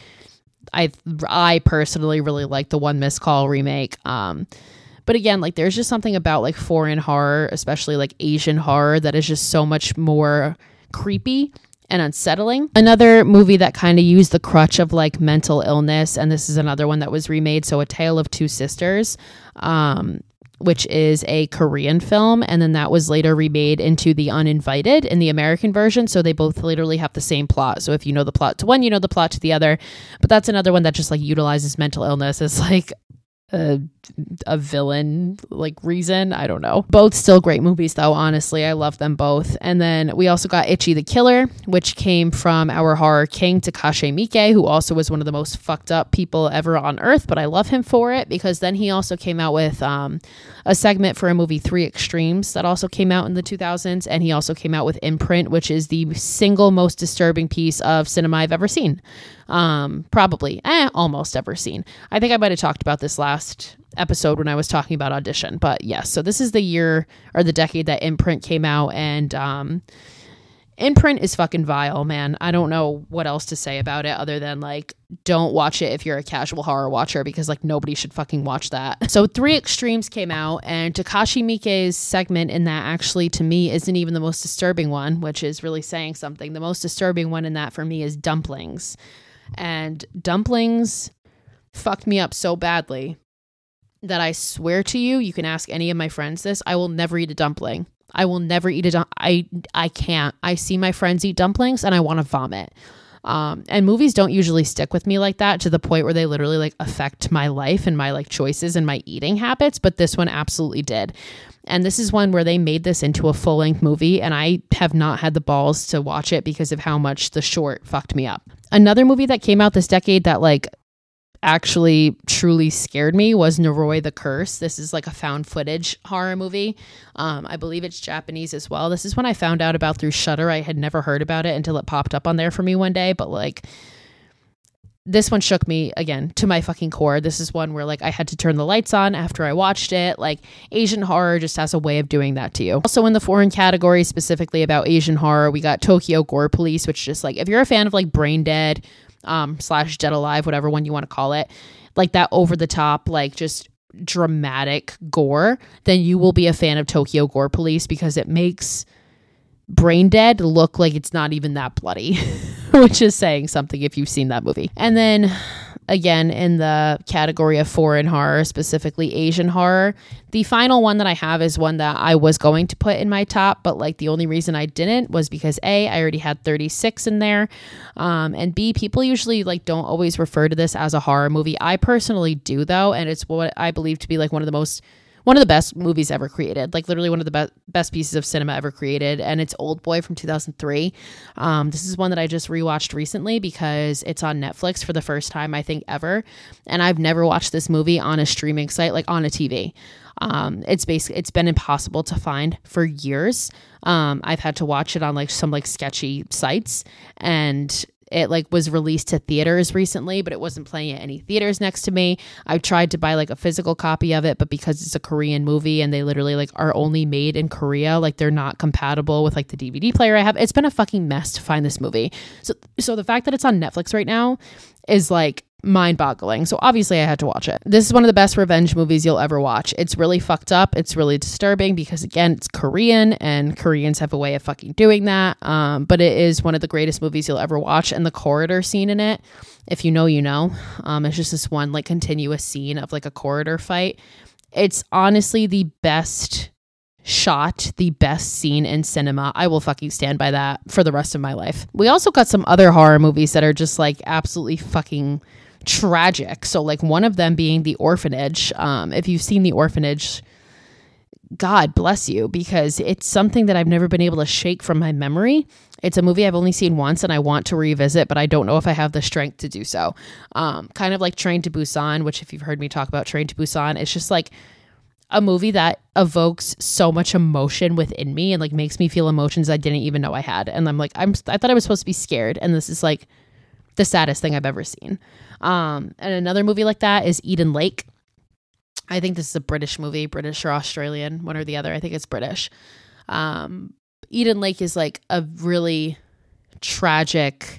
I I personally really like the One Missed Call remake. Um, but again, like there's just something about like foreign horror, especially like Asian horror, that is just so much more creepy and unsettling. Another movie that kind of used the crutch of like mental illness, and this is another one that was remade, so A Tale of Two Sisters, um, which is a Korean film, and then that was later remade into The Uninvited in the American version, so they both literally have the same plot. So if you know the plot to one, you know the plot to the other. But that's another one that just like utilizes mental illness as like a, a villain like reason. I don't know. Both still great movies though, honestly. I love them both. And then we also got Ichi the Killer, which came from our horror king Takashi Miike, who also was one of the most fucked up people ever on earth, but I love him for it because then he also came out with um, a segment for a movie Three Extremes that also came out in the two thousands, and he also came out with Imprint, which is the single most disturbing piece of cinema I've ever seen. Um, probably, eh, almost ever seen. I think I might have talked about this last episode when I was talking about Audition, but yes, so this is the year or the decade that Imprint came out, and um, Imprint is fucking vile, man. I don't know what else to say about it other than like, don't watch it if you're a casual horror watcher because like nobody should fucking watch that. So Three Extremes came out, and Takashi Miike's segment in that actually to me isn't even the most disturbing one, which is really saying something. The most disturbing one in that for me is Dumplings. And Dumplings fucked me up so badly that I swear to you, you can ask any of my friends this, I will never eat a dumpling. I will never eat a dum- I I can't. I see my friends eat dumplings and I want to vomit. Um, and movies don't usually stick with me like that to the point where they literally like affect my life and my like choices and my eating habits. But this one absolutely did. And this is one where they made this into a full length movie, and I have not had the balls to watch it because of how much the short fucked me up. Another movie that came out this decade that like actually truly scared me was Noroi the Curse. This is like a found footage horror movie. Um, I believe it's Japanese as well. This is one I found out about through Shudder. I had never heard about it until it popped up on there for me one day, but like this one shook me again to my fucking core. This is one where like I had to turn the lights on after I watched it. Like Asian horror just has a way of doing that to you. Also in the foreign category, specifically about Asian horror, we got Tokyo Gore Police, which just like, if you're a fan of like Brain Dead, um, slash Dead Alive, whatever one you want to call it, like that over the top, like just dramatic gore, then you will be a fan of Tokyo Gore Police because it makes Brain Dead look like it's not even that bloody, which is saying something if you've seen that movie. And then again, in the category of foreign horror, specifically Asian horror, the final one that I have is one that I was going to put in my top, but like the only reason I didn't was because A, I already had thirty-six in there, um, and B, people usually like don't always refer to this as a horror movie. I personally do though, and it's what I believe to be like one of the most one of the best movies ever created, like literally one of the be- best pieces of cinema ever created. And it's Old Boy from two thousand three. Um, this is one that I just rewatched recently because it's on Netflix for the first time, I think, ever. And I've never watched this movie on a streaming site, like on a T V. Um, it's basically, it's been impossible to find for years. Um, I've had to watch it on like some like sketchy sites, and it like was released to theaters recently, but it wasn't playing at any theaters next to me. I tried to buy like a physical copy of it, but because it's a Korean movie and they literally like are only made in Korea, like they're not compatible with like the D V D player I have. It's been a fucking mess to find this movie. So, so the fact that it's on Netflix right now is like mind-boggling. So obviously I had to watch it. This is one of the best revenge movies you'll ever watch. It's really fucked up. It's really disturbing because, again, it's Korean and Koreans have a way of fucking doing that. Um, but it is one of the greatest movies you'll ever watch. And the corridor scene in it, if you know, you know, um, it's just this one like continuous scene of like a corridor fight. It's honestly the best shot, the best scene in cinema. I will fucking stand by that for the rest of my life. We also got some other horror movies that are just like absolutely fucking tragic. So like one of them being The Orphanage. Um, if you've seen The Orphanage, God bless you, because it's something that I've never been able to shake from my memory. It's a movie I've only seen once and I want to revisit, but I don't know if I have the strength to do so. Um, kind of like Train to Busan, which if you've heard me talk about Train to Busan, it's just like a movie that evokes so much emotion within me and like makes me feel emotions I didn't even know I had. And I'm like, I'm, I thought I was supposed to be scared. And this is like the saddest thing I've ever seen. Um, and another movie like that is Eden Lake. I think this is a British movie, British or Australian, one or the other. I think it's British. Um, Eden Lake is like a really tragic,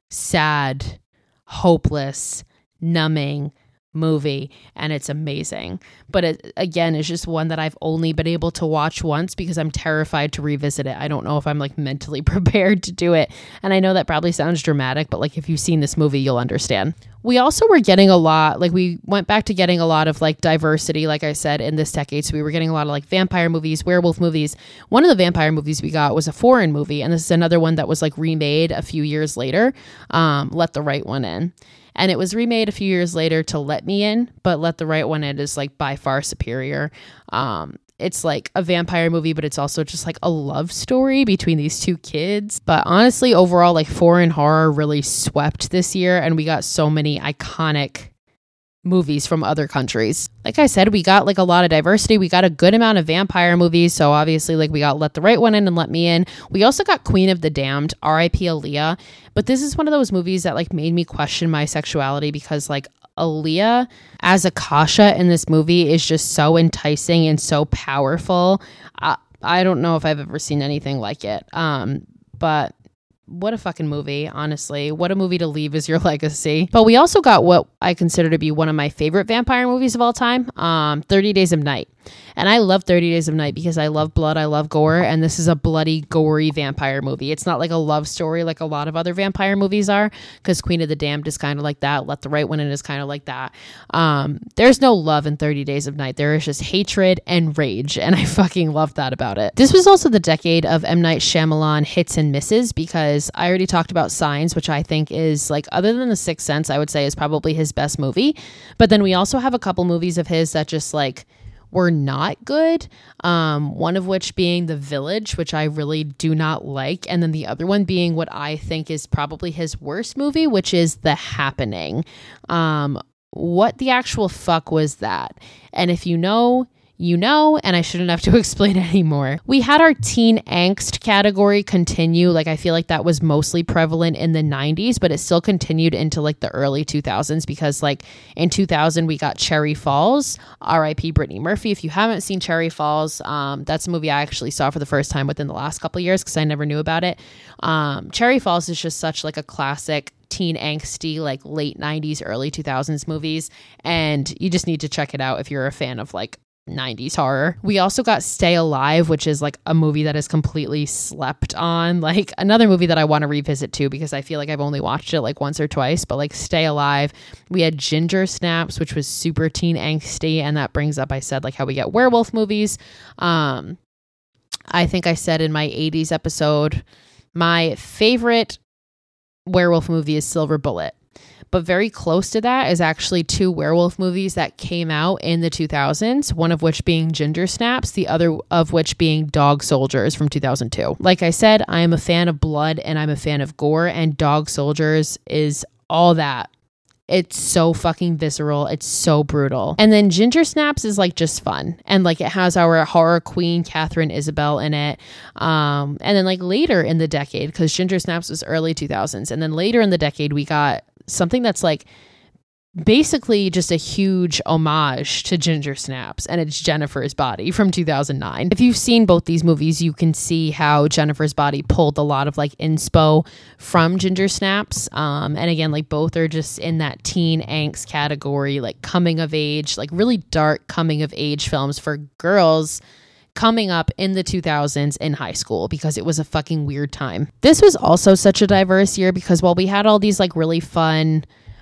sad, hopeless, numbing movie, and it's amazing. But it, again, it's just one that I've only been able to watch once because I'm terrified to revisit it. I don't know if I'm like mentally prepared to do it. And I know that probably sounds dramatic, but like if you've seen this movie, you'll understand. We also were getting a lot, like we went back to getting a lot of like diversity, like I said, in this decade. So we were getting a lot of like vampire movies, werewolf movies. One of the vampire movies we got was a foreign movie. And this is another one that was like remade a few years later. Um, Let the Right One In. And it was remade a few years later to Let Me In, but Let the Right One In is like by far superior. Um, it's like a vampire movie, but it's also just like a love story between these two kids. But honestly, overall, like foreign horror really swept this year, and we got so many iconic movies from other countries. Like I said, we got like a lot of diversity. We got a good amount of vampire movies. So obviously like we got Let the Right One In and Let Me In. We also got Queen of the Damned, R I P Aaliyah. But this is one of those movies that like made me question my sexuality because like Aaliyah as Akasha in this movie is just so enticing and so powerful. I, I don't know if I've ever seen anything like it. Um, but what a fucking movie, honestly. What a movie to leave as your legacy. But we also got what I consider to be one of my favorite vampire movies of all time, um, thirty Days of Night. And I love thirty Days of Night because I love blood, I love gore, and this is a bloody, gory vampire movie. It's not like a love story like a lot of other vampire movies are, because Queen of the Damned is kind of like that. Let the Right One In is kind of like that. Um, there's no love in thirty Days of Night. There is just hatred and rage, and I fucking love that about it. This was also the decade of M. Night Shyamalan hits and misses, because I already talked about Signs, which I think is like, other than The Sixth Sense, I would say is probably his best movie. But then we also have a couple movies of his that just like were not good. Um, one of which being The Village, which I really do not like. And then the other one being what I think is probably his worst movie, which is The Happening. Um, what the actual fuck was that? And if you know, you know, and I shouldn't have to explain it anymore. We had our teen angst category continue. Like, I feel like that was mostly prevalent in the nineties, but it still continued into like the early two thousands, because like in two thousand, we got Cherry Falls, R I P Brittany Murphy. If you haven't seen Cherry Falls, um, that's a movie I actually saw for the first time within the last couple of years because I never knew about it. Um, Cherry Falls is just such like a classic teen angsty, like late nineties, early two thousands movies. And you just need to check it out if you're a fan of like nineties horror. We also got Stay Alive, which is like a movie that is completely slept on, like another movie that I want to revisit too, because I feel like I've only watched it like once or twice. But like Stay Alive, we had Ginger Snaps, which was super teen angsty, and that brings up, I said, like how we get werewolf movies. um I think I said in my eighties episode, my favorite werewolf movie is Silver Bullet. But very close to that is actually two werewolf movies that came out in the two thousands, one of which being Ginger Snaps, the other of which being Dog Soldiers from two thousand two. Like I said, I am a fan of blood and I'm a fan of gore, and Dog Soldiers is all that. It's so fucking visceral. It's so brutal. And then Ginger Snaps is like just fun. And like it has our horror queen, Catherine Isabel, in it. Um, and then like later in the decade, because Ginger Snaps was early two thousands. And then later in the decade, we got something that's like basically just a huge homage to Ginger Snaps, and it's Jennifer's Body from two thousand nine. If you've seen both these movies, you can see how Jennifer's Body pulled a lot of like inspo from Ginger Snaps. Um, and again, like both are just in that teen angst category, like coming of age, like really dark coming of age films for girls coming up in the two thousands in high school, because it was a fucking weird time. This was also such a diverse year because while we had all these like really fun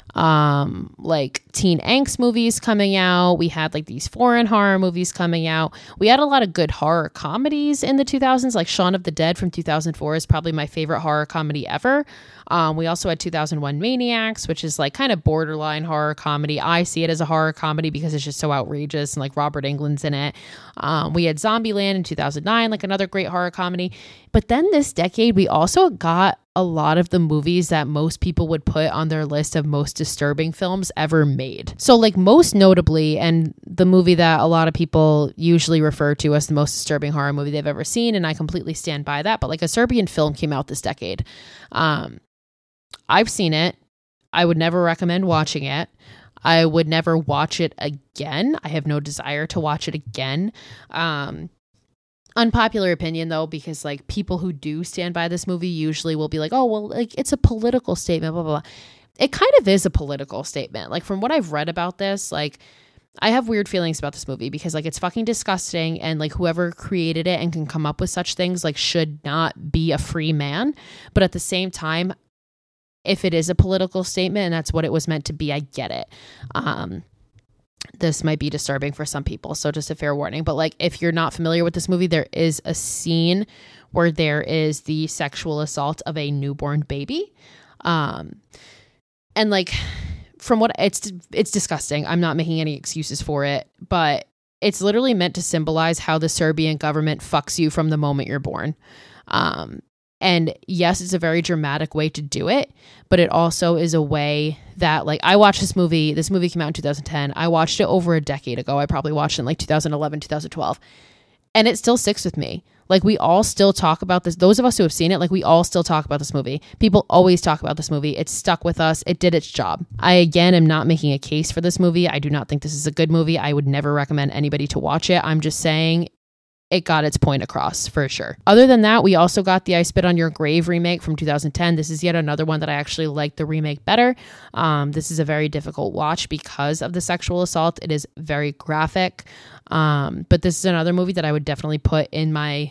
um like teen angst movies coming out, we had like these foreign horror movies coming out, we had a lot of good horror comedies in the two thousands. Like Shaun of the Dead from two thousand four is probably my favorite horror comedy ever. Um we also had two thousand one Maniacs, which is like kind of borderline horror comedy. I see it as a horror comedy because it's just so outrageous, and like Robert Englund's in it. Um we had Zombieland in two thousand nine, like another great horror comedy. But then this decade we also got a lot of the movies that most people would put on their list of most disturbing films ever made. So like most notably, and the movie that a lot of people usually refer to as the most disturbing horror movie they've ever seen, and I completely stand by that, but like a Serbian film came out this decade. Um, I've seen it. I would never recommend watching it. I would never watch it again. I have no desire to watch it again. Um, Unpopular opinion though, because like people who do stand by this movie usually will be like, oh, well, like it's a political statement, blah, blah, blah. It kind of is a political statement. Like from what I've read about this, like I have weird feelings about this movie because like it's fucking disgusting, and like whoever created it and can come up with such things like should not be a free man. But at the same time, if it is a political statement and that's what it was meant to be, I get it. Um, This might be disturbing for some people, so just a fair warning. But like, if you're not familiar with this movie, there is a scene where there is the sexual assault of a newborn baby. Um, and like, from what it's, it's disgusting. I'm not making any excuses for it, but it's literally meant to symbolize how the Serbian government fucks you from the moment you're born. Um, And yes, it's a very dramatic way to do it, but it also is a way that like I watched this movie. This movie came out in two thousand ten. I watched it over a decade ago. I probably watched it in like two thousand eleven, two thousand twelve. And it still sticks with me. Like we all still talk about this. Those of us who have seen it, like we all still talk about this movie. People always talk about this movie. It's stuck with us. It did its job. I, again, am not making a case for this movie. I do not think this is a good movie. I would never recommend anybody to watch it. I'm just saying it got its point across for sure. Other than that, we also got the I Spit on Your Grave remake from two thousand ten. This is yet another one that I actually like the remake better. Um, this is a very difficult watch because of the sexual assault. It is very graphic. Um, but this is another movie that I would definitely put in my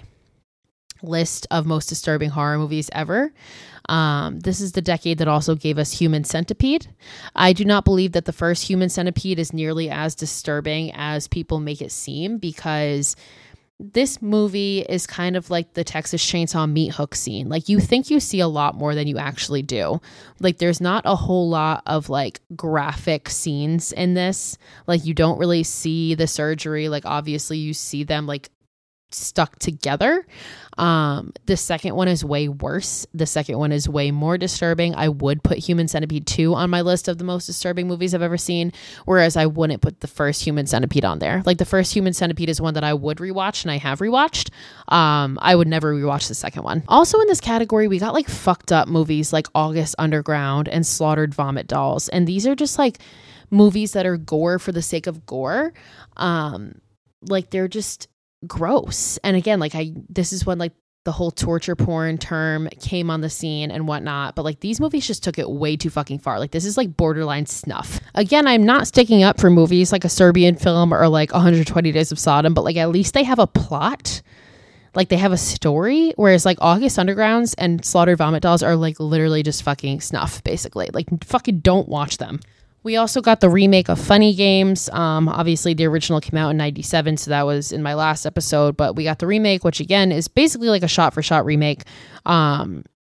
list of most disturbing horror movies ever. Um, this is the decade that also gave us Human Centipede. I do not believe that the first Human Centipede is nearly as disturbing as people make it seem, because this movie is kind of like the Texas Chainsaw Meat Hook scene. Like you think you see a lot more than you actually do. Like there's not a whole lot of like graphic scenes in this. Like you don't really see the surgery. Like obviously you see them like stuck together. Um, the second one is way worse. The second one is way more disturbing. I would put Human Centipede two on my list of the most disturbing movies I've ever seen, whereas I wouldn't put the first Human Centipede on there. Like the first Human Centipede is one that I would rewatch, and I have rewatched. Um, I would never rewatch the second one. Also in this category, we got like fucked up movies like August Underground and Slaughtered Vomit Dolls. And these are just like movies that are gore for the sake of gore. Um, like they're just gross. And again, like I this is when like the whole torture porn term came on the scene and whatnot, but like these movies just took it way too fucking far. Like this is like borderline snuff. Again, I'm not sticking up for movies like a Serbian film or like one hundred twenty Days of Sodom, but like at least they have a plot. Like they have a story, whereas like August Undergrounds and Slaughtered Vomit Dolls are like literally just fucking snuff, basically. Like fucking don't watch them. We also got the remake of Funny Games. Um, obviously, the original came out in ninety-seven, so that was in my last episode. But we got the remake, which again is basically like a shot-for-shot remake. Um,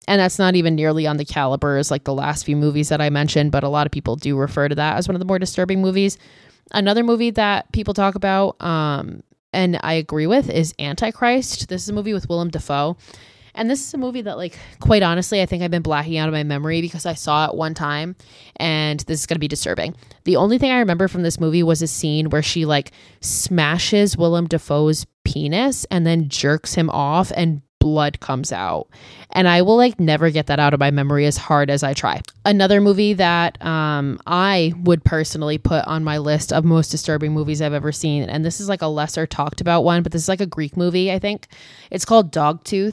And that's not even nearly on the caliber as like the last few movies that I mentioned, but a lot of people do refer to that as one of the more disturbing movies. Another movie that people talk about, um, and I agree with, is Antichrist. This is a movie with Willem Dafoe. And this is a movie that, like, quite honestly, I think I've been blacking out of my memory because I saw it one time, and this is going to be disturbing. The only thing I remember from this movie was a scene where she, like, smashes Willem Dafoe's penis and then jerks him off, and blood comes out. And I will, like, never get that out of my memory as hard as I try. Another movie that um, I would personally put on my list of most disturbing movies I've ever seen, and this is, like, a lesser talked about one, but this is, like, a Greek movie, I think. It's called Dogtooth.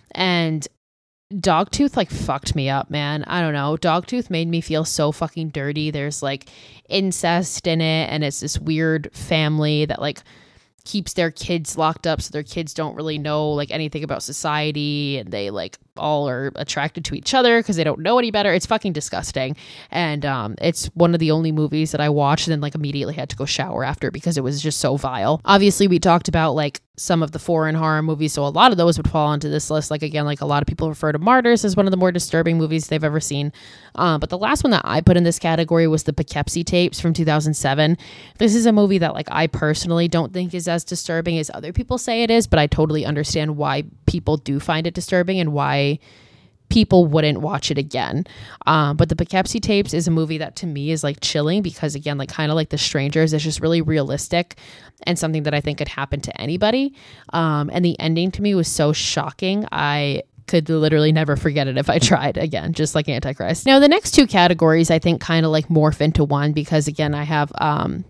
And Dogtooth like fucked me up, man. I don't know. Dogtooth made me feel so fucking dirty. There's like incest in it, and it's this weird family that like keeps their kids locked up so their kids don't really know like anything about society, and they like all are attracted to each other because they don't know any better. It's fucking disgusting. And um it's one of the only movies that I watched and then like immediately had to go shower after because it was just so vile. Obviously we talked about like some of the foreign horror movies, so a lot of those would fall into this list. Like again, like a lot of people refer to Martyrs as one of the more disturbing movies they've ever seen. Um, but the last one that I put in this category was the Poughkeepsie Tapes from two thousand seven. This is a movie that like I personally don't think is as disturbing as other people say it is, but I totally understand why people do find it disturbing and why people wouldn't watch it again. Um, but the Poughkeepsie Tapes is a movie that to me is like chilling because again, like kind of like The Strangers, it's just really realistic and something that I think could happen to anybody. Um, and the ending to me was so shocking. I could literally never forget it if I tried again, just like Antichrist. Now, the next two categories I think kind of like morph into one because again, I have, um,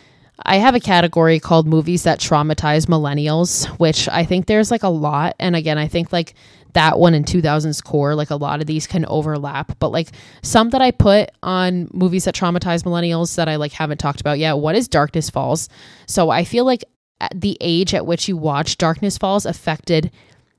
I have a category called movies that traumatize millennials, which I think there's like a lot. And again, I think like that one in two thousands core, like a lot of these can overlap, but like some that I put on movies that traumatize millennials that I like haven't talked about yet. One is Darkness Falls. So I feel like the age at which you watch Darkness Falls affected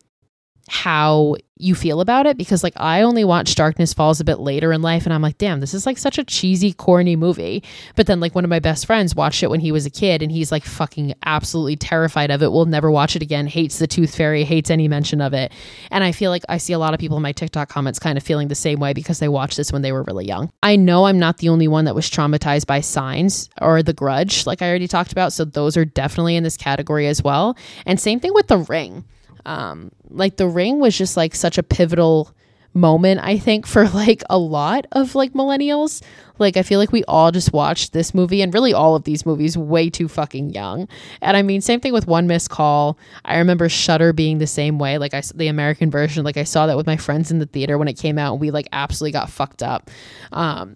how you feel about it, because like I only watched Darkness Falls a bit later in life and I'm like, damn, this is like such a cheesy, corny movie. But then like one of my best friends watched it when he was a kid and he's like fucking absolutely terrified of it, will never watch it again, hates the Tooth Fairy, hates any mention of it. And I feel like I see a lot of people in my TikTok comments kind of feeling the same way because they watched this when they were really young. I know I'm not the only one that was traumatized by Signs or The Grudge, like I already talked about, so those are definitely in this category as well. And same thing with The Ring. Um, like The Ring was just like such a pivotal moment, I think, for like a lot of like millennials. Like I feel like we all just watched this movie and really all of these movies way too fucking young. And I mean, same thing with One Missed Call. I remember Shudder being the same way. Like I, the American version, like I saw that with my friends in the theater when it came out and we like absolutely got fucked up. Um,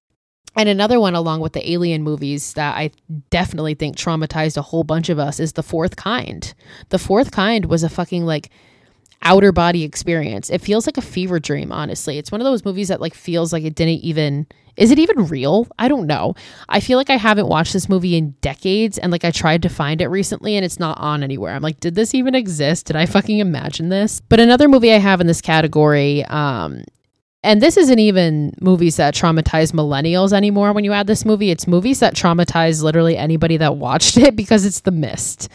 And another one along with the Alien movies that I definitely think traumatized a whole bunch of us is The Fourth Kind. The Fourth Kind was a fucking like outer body experience. It feels like a fever dream, honestly. It's one of those movies that like feels like it didn't even, is it even real? I don't know. I feel like I haven't watched this movie in decades and like I tried to find it recently and it's not on anywhere. I'm like, did this even exist? Did I fucking imagine this? But another movie I have in this category, um, and this isn't even movies that traumatize millennials anymore. When you add this movie, it's movies that traumatize literally anybody that watched it because it's The Mist.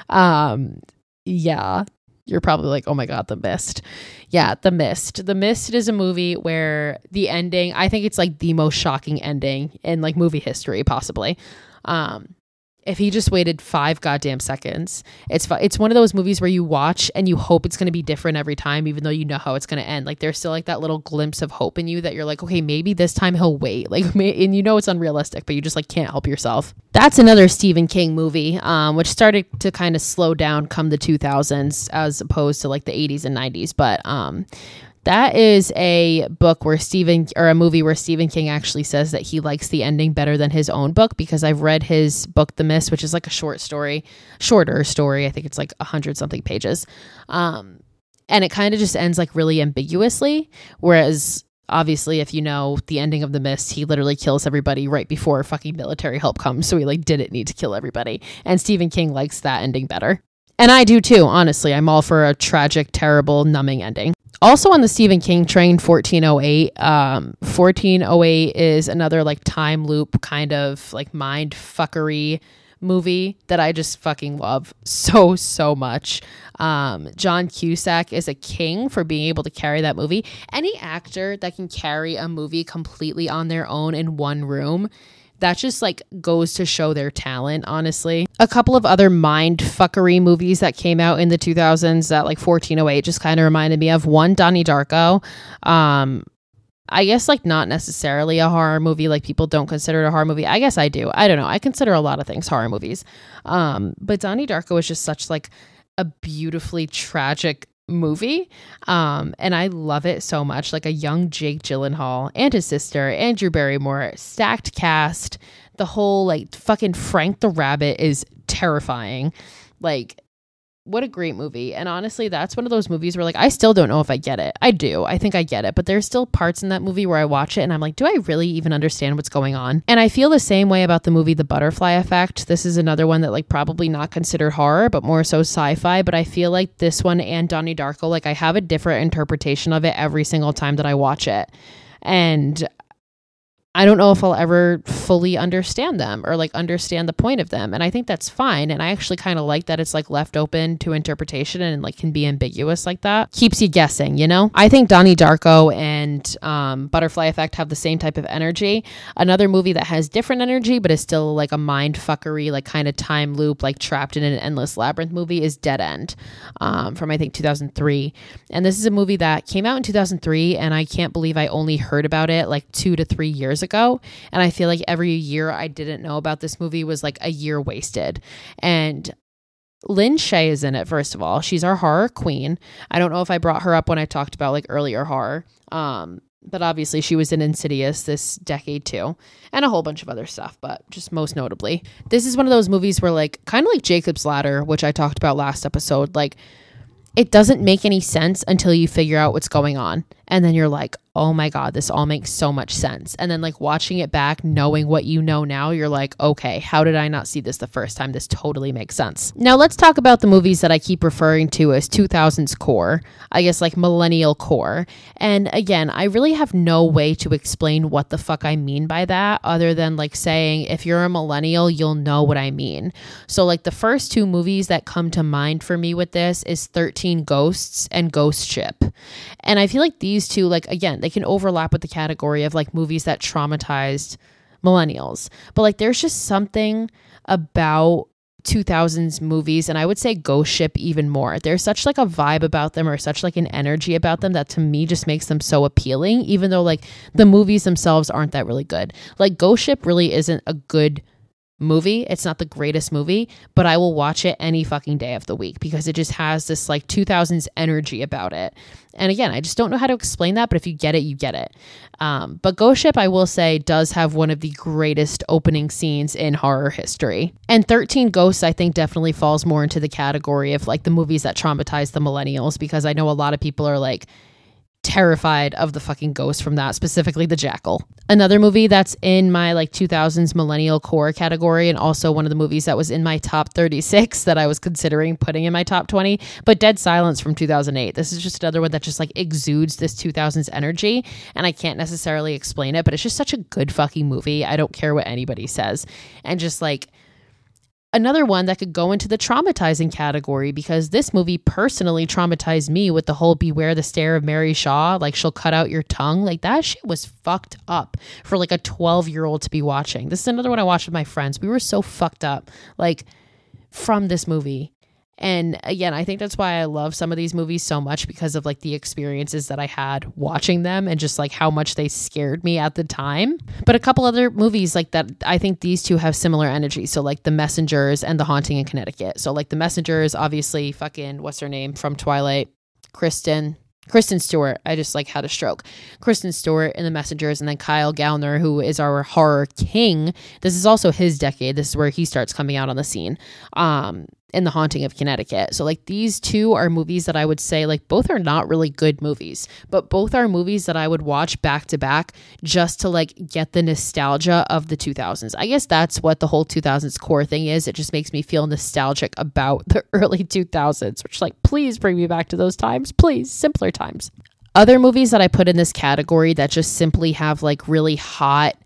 Um, yeah, you're probably like, oh my God, The Mist. Yeah, The Mist. The Mist is a movie where the ending, I think it's like the most shocking ending in like movie history, possibly. Um, if he just waited five goddamn seconds, it's fu- it's one of those movies where you watch and you hope it's going to be different every time, even though you know how it's going to end. Like there's still like that little glimpse of hope in you that you're like, okay, maybe this time he'll wait. Like, may- and you know it's unrealistic, but you just like can't help yourself. That's another Stephen King movie, um, which started to kind of slow down come the two thousands as opposed to like the eighties and nineties. But um, that is a book where Stephen, or a movie where Stephen King actually says that he likes the ending better than his own book, because I've read his book, The Mist, which is like a short story, shorter story. I think it's like a hundred something pages. Um, and it kind of just ends like really ambiguously. Whereas obviously, if you know the ending of The Mist, he literally kills everybody right before fucking military help comes. So he like didn't need to kill everybody. And Stephen King likes that ending better. And I do too, honestly. I'm all for a tragic, terrible, numbing ending. Also on the Stephen King train, fourteen oh eight. Um, fourteen oh eight is another like time loop kind of like mind fuckery movie that I just fucking love so, so much. Um, John Cusack is a king for being able to carry that movie. Any actor that can carry a movie completely on their own in one room, that just like goes to show their talent, honestly. A couple of other mind fuckery movies that came out in the two thousands that like fourteen oh eight just kind of reminded me of. One, Donnie Darko. Um, I guess like not necessarily a horror movie. Like people don't consider it a horror movie. I guess I do. I don't know. I consider a lot of things horror movies. Um, but Donnie Darko is just such like a beautifully tragic movie. Um, and I love it so much. Like a young Jake Gyllenhaal and his sister, Andrew Barrymore, stacked cast. The whole like fucking Frank the Rabbit is terrifying. Like, what a great movie. And honestly, that's one of those movies where like I still don't know if I get it. I do. I think I get it. But there's still parts in that movie where I watch it and I'm like, do I really even understand what's going on? And I feel the same way about the movie The Butterfly Effect. This is another one that like probably not considered horror, but more so sci-fi. But I feel like this one and Donnie Darko, like I have a different interpretation of it every single time that I watch it. And I don't know if I'll ever fully understand them or like understand the point of them. And I think that's fine. And I actually kind of like that it's like left open to interpretation and like can be ambiguous like that. Keeps you guessing, you know? I think Donnie Darko and um, Butterfly Effect have the same type of energy. Another movie that has different energy, but is still like a mind fuckery, like kind of time loop, like trapped in an endless labyrinth movie is Dead End um, from I think two thousand three. And this is a movie that came out in two thousand three. And I can't believe I only heard about it like two to three years ago. ago and I feel like every year I didn't know about this movie was like a year wasted. And Lynn Shay is in it. First of all, she's our horror queen. I don't know if I brought her up when I talked about like earlier horror, um but obviously she was in Insidious this decade too, and a whole bunch of other stuff, but just most notably this is one of those movies where like kind of like Jacob's Ladder, which I talked about last episode, like it doesn't make any sense until you figure out what's going on. And then you're like, oh my God, this all makes so much sense. And then like watching it back, knowing what you know now, you're like, okay, how did I not see this the first time? This totally makes sense. Now let's talk about the movies that I keep referring to as two thousands core, I guess like millennial core. And again, I really have no way to explain what the fuck I mean by that other than like saying, if you're a millennial, you'll know what I mean. So like the first two movies that come to mind for me with this is thirteen Ghosts and Ghost Ship. And I feel like these two, like, again, they can overlap with the category of like movies that traumatized millennials. But like, there's just something about two thousands movies, and I would say Ghost Ship even more. There's such like a vibe about them or such like an energy about them that to me just makes them so appealing, even though like the movies themselves aren't that really good. Like Ghost Ship really isn't a good movie. It's not the greatest movie, but I will watch it any fucking day of the week because it just has this like two thousands energy about it. And again, I just don't know how to explain that, but if you get it, you get it. Um, but Ghost Ship, I will say, does have one of the greatest opening scenes in horror history. And thirteen Ghosts, I think, definitely falls more into the category of like the movies that traumatize the millennials, because I know a lot of people are like terrified of the fucking ghost from that, specifically the jackal. Another movie that's in my like two thousands millennial core category, and also one of the movies that was in my top thirty-six that I was considering putting in my top twenty, but Dead Silence from two thousand eight. This is just another one that just like exudes this two thousands energy, and I can't necessarily explain it, but it's just such a good fucking movie. I don't care what anybody says. And just like another one that could go into the traumatizing category, because this movie personally traumatized me with the whole Beware the Stare of Mary Shaw. Like, she'll cut out your tongue. Like, that shit was fucked up for like a twelve year old to be watching. This is another one I watched with my friends. We were so fucked up like from this movie. And again, I think that's why I love some of these movies so much, because of like the experiences that I had watching them and just like how much they scared me at the time. But a couple other movies like that, I think these two have similar energy. So like The Messengers and The Haunting in Connecticut. So like The Messengers, obviously fucking, what's her name from Twilight? Kristen. Kristen Stewart. I just like had a stroke. Kristen Stewart in The Messengers, and then Kyle Gallner, who is our horror king. This is also his decade. This is where he starts coming out on the scene. Um, in The Haunting of Connecticut. So like these two are movies that I would say like both are not really good movies, but both are movies that I would watch back to back just to like get the nostalgia of the two thousands. I guess that's what the whole two thousands core thing is. It just makes me feel nostalgic about the early two thousands, which like, please bring me back to those times, please, simpler times. Other movies that I put in this category that just simply have like really hot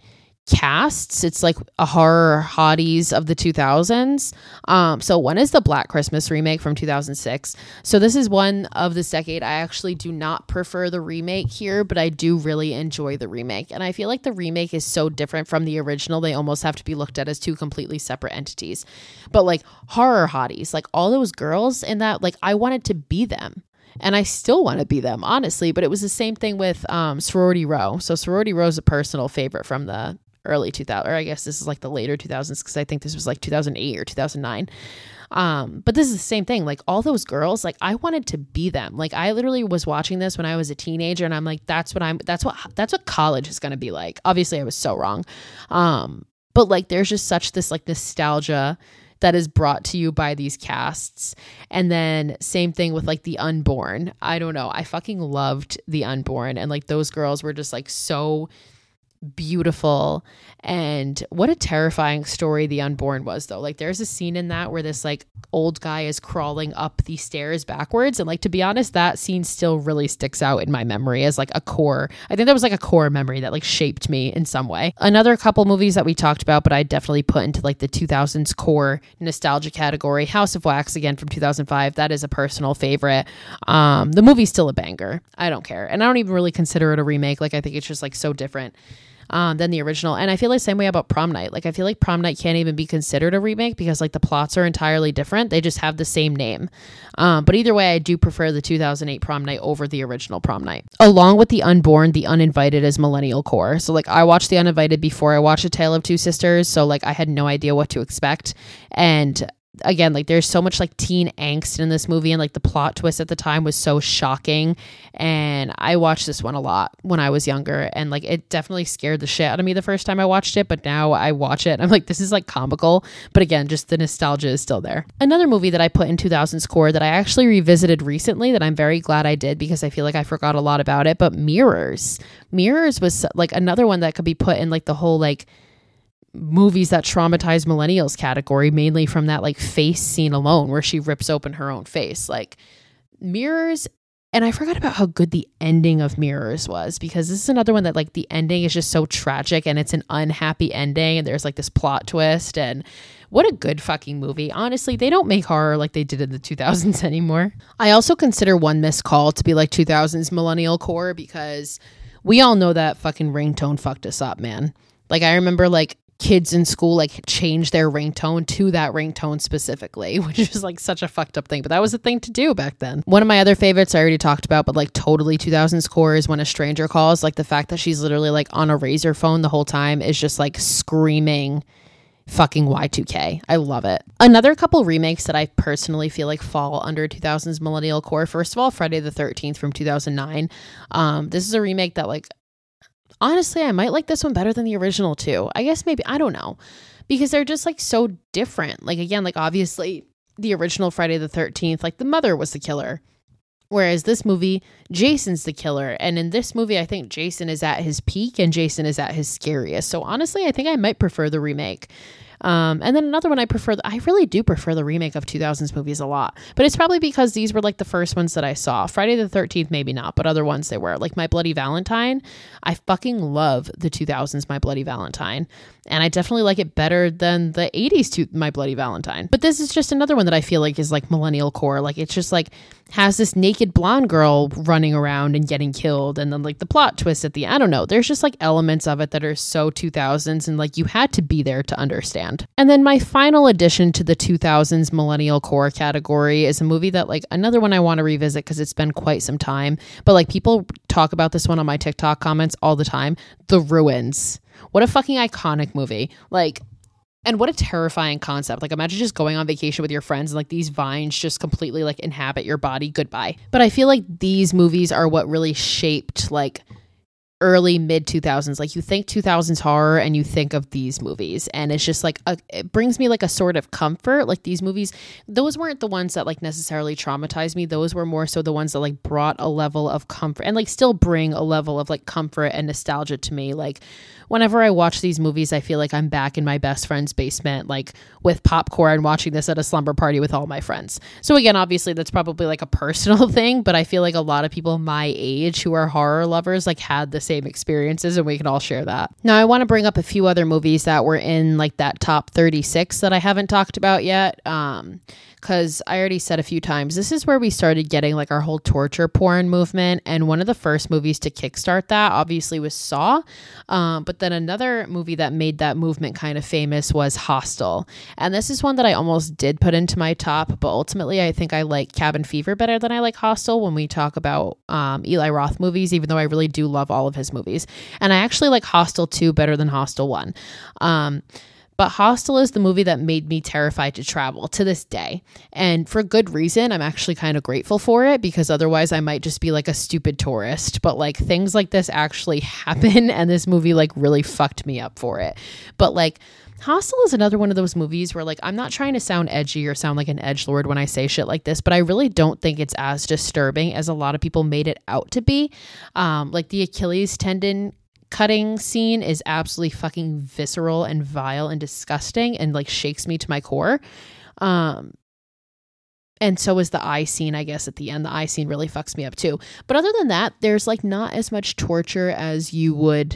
casts. It's like a horror hotties of the two thousands. Um, so one is the Black Christmas remake from two thousand six. So this is one of this decade. I actually do not prefer the remake here, but I do really enjoy the remake. And I feel like the remake is so different from the original. They almost have to be looked at as two completely separate entities. But like horror hotties, like all those girls in that, like I wanted to be them. And I still want to be them, honestly. But it was the same thing with um, Sorority Row. So Sorority Row is a personal favorite from the early two thousands, or I guess this is like the later two thousands, because I think this was like two thousand eight or two thousand nine. Um, but this is the same thing. Like all those girls, like I wanted to be them. Like I literally was watching this when I was a teenager, and I'm like, that's what I'm, that's what, that's what college is going to be like. Obviously I was so wrong. Um, but like, there's just such this like nostalgia that is brought to you by these casts. And then same thing with like The Unborn. I don't know. I fucking loved The Unborn. And like those girls were just like so beautiful. And what a terrifying story The Unborn was, though. Like there's a scene in that where this like old guy is crawling up the stairs backwards, and like to be honest, that scene still really sticks out in my memory as like a core. I think that was like a core memory that like shaped me in some way. Another couple movies that we talked about, but I definitely put into like the two thousands core nostalgia category, House of Wax, again from two thousand five. That is a personal favorite. Um the movie's still a banger. I don't care, and I don't even really consider it a remake. Like I think it's just like so different Um, than the original. And I feel the same way about Prom Night. Like I feel like Prom Night can't even be considered a remake because like the plots are entirely different. They just have the same name. Um, but either way, I do prefer the two thousand eight Prom Night over the original Prom Night. Along with The Unborn, The Uninvited is millennial core. So like I watched The Uninvited before I watched A Tale of Two Sisters. So like I had no idea what to expect. And again, like there's so much like teen angst in this movie, and like the plot twist at the time was so shocking. And I watched this one a lot when I was younger, and like it definitely scared the shit out of me the first time I watched it. But now I watch it and I'm like, this is like comical. But again, just the nostalgia is still there. Another movie that I put in two thousands core that I actually revisited recently that I'm very glad I did, because I feel like I forgot a lot about it, but Mirrors. Mirrors was like another one that could be put in like the whole like movies that traumatize millennials category, mainly from that like face scene alone where she rips open her own face. Like Mirrors. And I forgot about how good the ending of Mirrors was, because this is another one that like the ending is just so tragic, and it's an unhappy ending, and there's like this plot twist. And what a good fucking movie. Honestly, they don't make horror like they did in the two thousands anymore. I also consider One Missed Call to be like two thousands millennial core, because we all know that fucking ringtone fucked us up, man. Like I remember like kids in school like change their ringtone to that ringtone specifically, which is like such a fucked up thing, but that was a thing to do back then. One of my other favorites I already talked about, but like totally two thousands core, is When a Stranger Calls. Like the fact that she's literally like on a razor phone the whole time is just like screaming fucking Y two K. I love it. Another couple remakes that I personally feel like fall under two thousands millennial core. First of all, Friday the thirteenth from two thousand nine. Um, this is a remake that like, honestly, I might like this one better than the original too. I guess maybe, I don't know, because they're just like so different. Like again, like obviously the original Friday the thirteenth, like the mother was the killer. Whereas this movie, Jason's the killer. And in this movie, I think Jason is at his peak and Jason is at his scariest. So honestly, I think I might prefer the remake. Um, and then another one I prefer, I really do prefer the remake of two thousands movies a lot, but it's probably because these were like the first ones that I saw. Friday the thirteenth, maybe not, but other ones they were. Like My Bloody Valentine. I fucking love the two thousands My Bloody Valentine. And I definitely like it better than the eighties to My Bloody Valentine. But this is just another one that I feel like is like millennial core. Like it's just like has this naked blonde girl running around and getting killed, and then like the plot twist at the, I don't know. There's just like elements of it that are so two thousands, and like you had to be there to understand. And then my final addition to the two thousands millennial core category is a movie that like another one I want to revisit because it's been quite some time. But like people talk about this one on my TikTok comments all the time. The Ruins. What a fucking iconic movie. Like, and what a terrifying concept. Like imagine just going on vacation with your friends and like these vines just completely like inhabit your body. Goodbye. But I feel like these movies are what really shaped like early mid two thousands. Like you think two thousands horror and you think of these movies, and it's just like a, it brings me like a sort of comfort. Like these movies, those weren't the ones that like necessarily traumatized me. Those were more so the ones that like brought a level of comfort and like still bring a level of like comfort and nostalgia to me. Like whenever I watch these movies, I feel like I'm back in my best friend's basement, like with popcorn, watching this at a slumber party with all my friends. So again, obviously that's probably like a personal thing, but I feel like a lot of people my age who are horror lovers like had the same experiences and we can all share that. Now, I want to bring up a few other movies that were in like that top thirty-six that I haven't talked about yet. Um, because I already said a few times, this is where we started getting like our whole torture porn movement. And one of the first movies to kickstart that obviously was Saw. Um, but then another movie that made that movement kind of famous was Hostel. And this is one that I almost did put into my top, but ultimately I think I like Cabin Fever better than I like Hostel when we talk about um, Eli Roth movies, even though I really do love all of his movies. And I actually like Hostel two better than Hostel one. Um, But Hostel is the movie that made me terrified to travel to this day. And for good reason. I'm actually kind of grateful for it, because otherwise I might just be like a stupid tourist. But like things like this actually happen, and this movie like really fucked me up for it. But like Hostel is another one of those movies where like I'm not trying to sound edgy or sound like an edgelord when I say shit like this, but I really don't think it's as disturbing as a lot of people made it out to be. Um, like the Achilles tendon cutting scene is absolutely fucking visceral and vile and disgusting and like shakes me to my core. Um, and so is the eye scene, I guess, at the end. The eye scene really fucks me up too. But other than that, there's like not as much torture as you would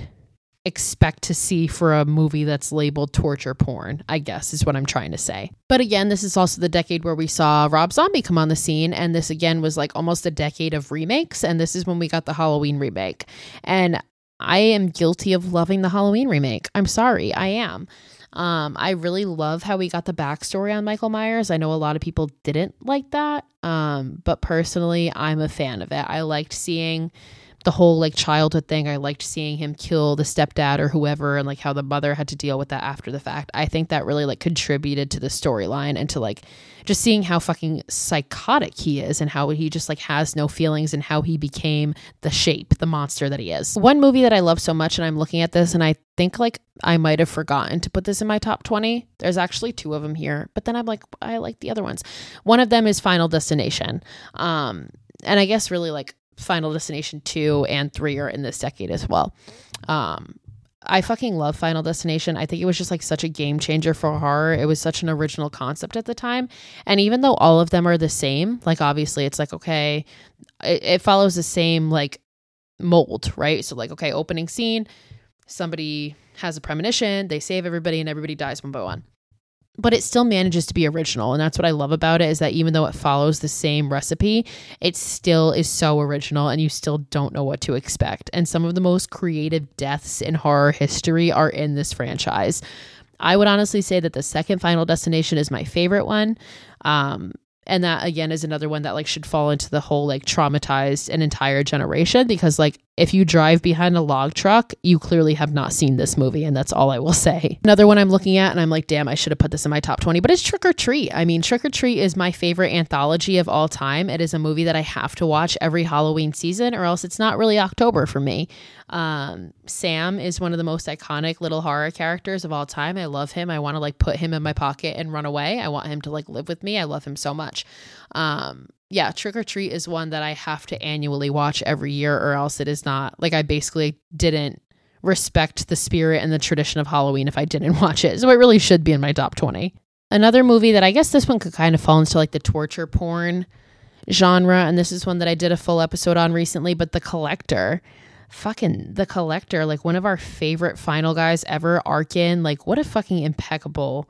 expect to see for a movie that's labeled torture porn, I guess is what I'm trying to say. But again, this is also the decade where we saw Rob Zombie come on the scene. And this again was like almost a decade of remakes. And this is when we got the Halloween remake. And I am guilty of loving the Halloween remake. I'm sorry, I am. Um, I really love how we got the backstory on Michael Myers. I know a lot of people didn't like that, um, but personally, I'm a fan of it. I liked seeing the whole like childhood thing. I liked seeing him kill the stepdad or whoever, and like how the mother had to deal with that after the fact. I think that really like contributed to the storyline and to like just seeing how fucking psychotic he is and how he just like has no feelings and how he became the shape, the monster that he is. One movie that I love so much, and I'm looking at this and I think like I might have forgotten to put this in my top twenty. There's actually two of them here, but then I'm like, I like the other ones. One of them is Final Destination. Um, and I guess really like Final Destination two and three are in this decade as well. Um, I fucking love Final Destination. I think it was just like such a game changer for horror. It was such an original concept at the time. And even though all of them are the same, like obviously it's like, okay, it, it follows the same like mold, right? So like, okay, opening scene, somebody has a premonition, they save everybody and everybody dies one by one. But it still manages to be original. And that's what I love about it, is that even though it follows the same recipe, it still is so original and you still don't know what to expect. And some of the most creative deaths in horror history are in this franchise. I would honestly say that the second Final Destination is my favorite one. Um, and that again is another one that like should fall into the whole like traumatized an entire generation, because like if you drive behind a log truck, you clearly have not seen this movie, and that's all I will say. Another one I'm looking at and I'm like, damn, I should have put this in my top twenty, but it's Trick or Treat. I mean, Trick or Treat is my favorite anthology of all time. It is a movie that I have to watch every Halloween season, or else it's not really October for me. Um, Sam is one of the most iconic little horror characters of all time. I love him. I want to like put him in my pocket and run away. I want him to like live with me. I love him so much. Um, yeah, Trick or Treat is one that I have to annually watch every year, or else it is not like I basically didn't respect the spirit and the tradition of Halloween if I didn't watch it. So it really should be in my top twenty. Another movie that I guess this one could kind of fall into like the torture porn genre, and this is one that I did a full episode on recently, but The Collector. Fucking The Collector, like one of our favorite final guys ever, Arkin. Like what a fucking impeccable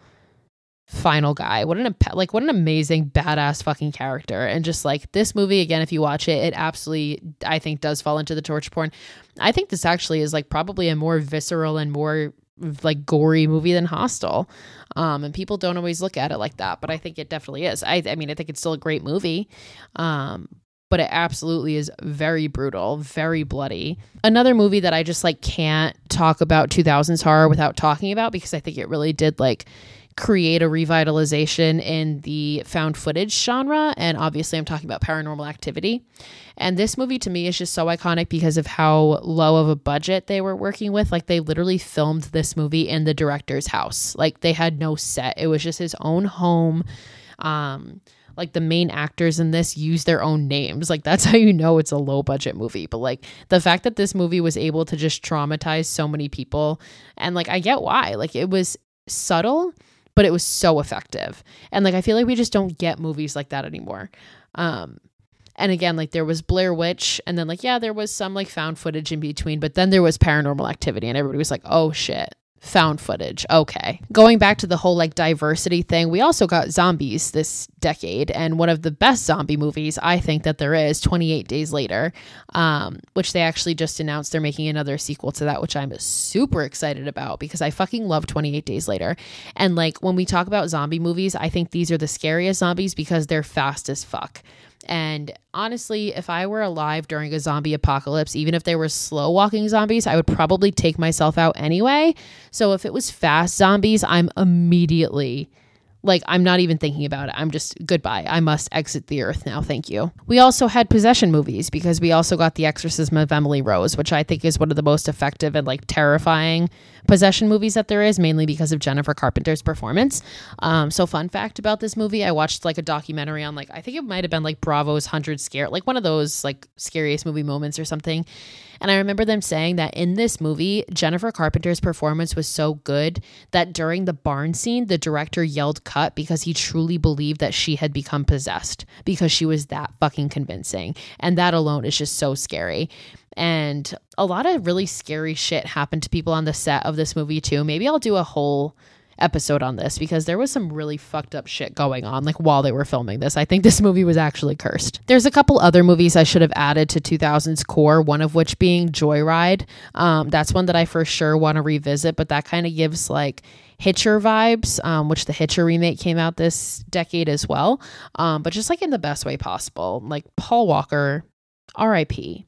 final guy. What an impe- like what an amazing badass fucking character. And just like this movie, again, if you watch it, it absolutely I think does fall into the torture porn. I think this actually is like probably a more visceral and more like gory movie than Hostel. Um, and people don't always look at it like that, but I think it definitely is. I I mean, I think it's still a great movie. Um, but it absolutely is very brutal, very bloody. Another movie that I just like can't talk about two thousands horror without talking about, because I think it really did like create a revitalization in the found footage genre. And obviously I'm talking about Paranormal Activity. And this movie to me is just so iconic because of how low of a budget they were working with. Like they literally filmed this movie in the director's house. Like they had no set. It was just his own home. Um, like the main actors in this use their own names. Like that's how you know it's a low budget movie. But like the fact that this movie was able to just traumatize so many people, and like I get why. Like it was subtle, but it was so effective. And like I feel like we just don't get movies like that anymore. Um And again, like there was Blair Witch, and then like, yeah, there was some like found footage in between, but then there was Paranormal Activity, and everybody was like, oh shit, found footage. Okay. Going back to the whole like diversity thing, we also got zombies this decade, and one of the best zombie movies I think that there is, twenty-eight Days Later, um, which they actually just announced they're making another sequel to that, which I'm super excited about because I fucking love twenty-eight Days Later. And like when we talk about zombie movies, I think these are the scariest zombies because they're fast as fuck. And honestly, if I were alive during a zombie apocalypse, even if they were slow walking zombies, I would probably take myself out anyway. So if it was fast zombies, I'm immediately like, I'm not even thinking about it. I'm just goodbye. I must exit the earth now. Thank you. We also had possession movies because we also got The Exorcism of Emily Rose, which I think is one of the most effective and like terrifying possession movies that there is, mainly because of Jennifer Carpenter's performance. Um, so fun fact about this movie, I watched like a documentary on like, I think it might have been like Bravo's one hundred Scare, like one of those like scariest movie moments or something. And I remember them saying that in this movie, Jennifer Carpenter's performance was so good that during the barn scene, the director yelled cut because he truly believed that she had become possessed because she was that fucking convincing. And that alone is just so scary. And a lot of really scary shit happened to people on the set of this movie too. Maybe I'll do a whole episode on this because there was some really fucked up shit going on like while they were filming this. I think this movie was actually cursed. There's a couple other movies I should have added to two thousands core, one of which being Joyride. Um, that's one that I for sure want to revisit, but that kind of gives like Hitcher vibes, um, which the Hitcher remake came out this decade as well. Um, but just like in the best way possible, like Paul Walker, R I P.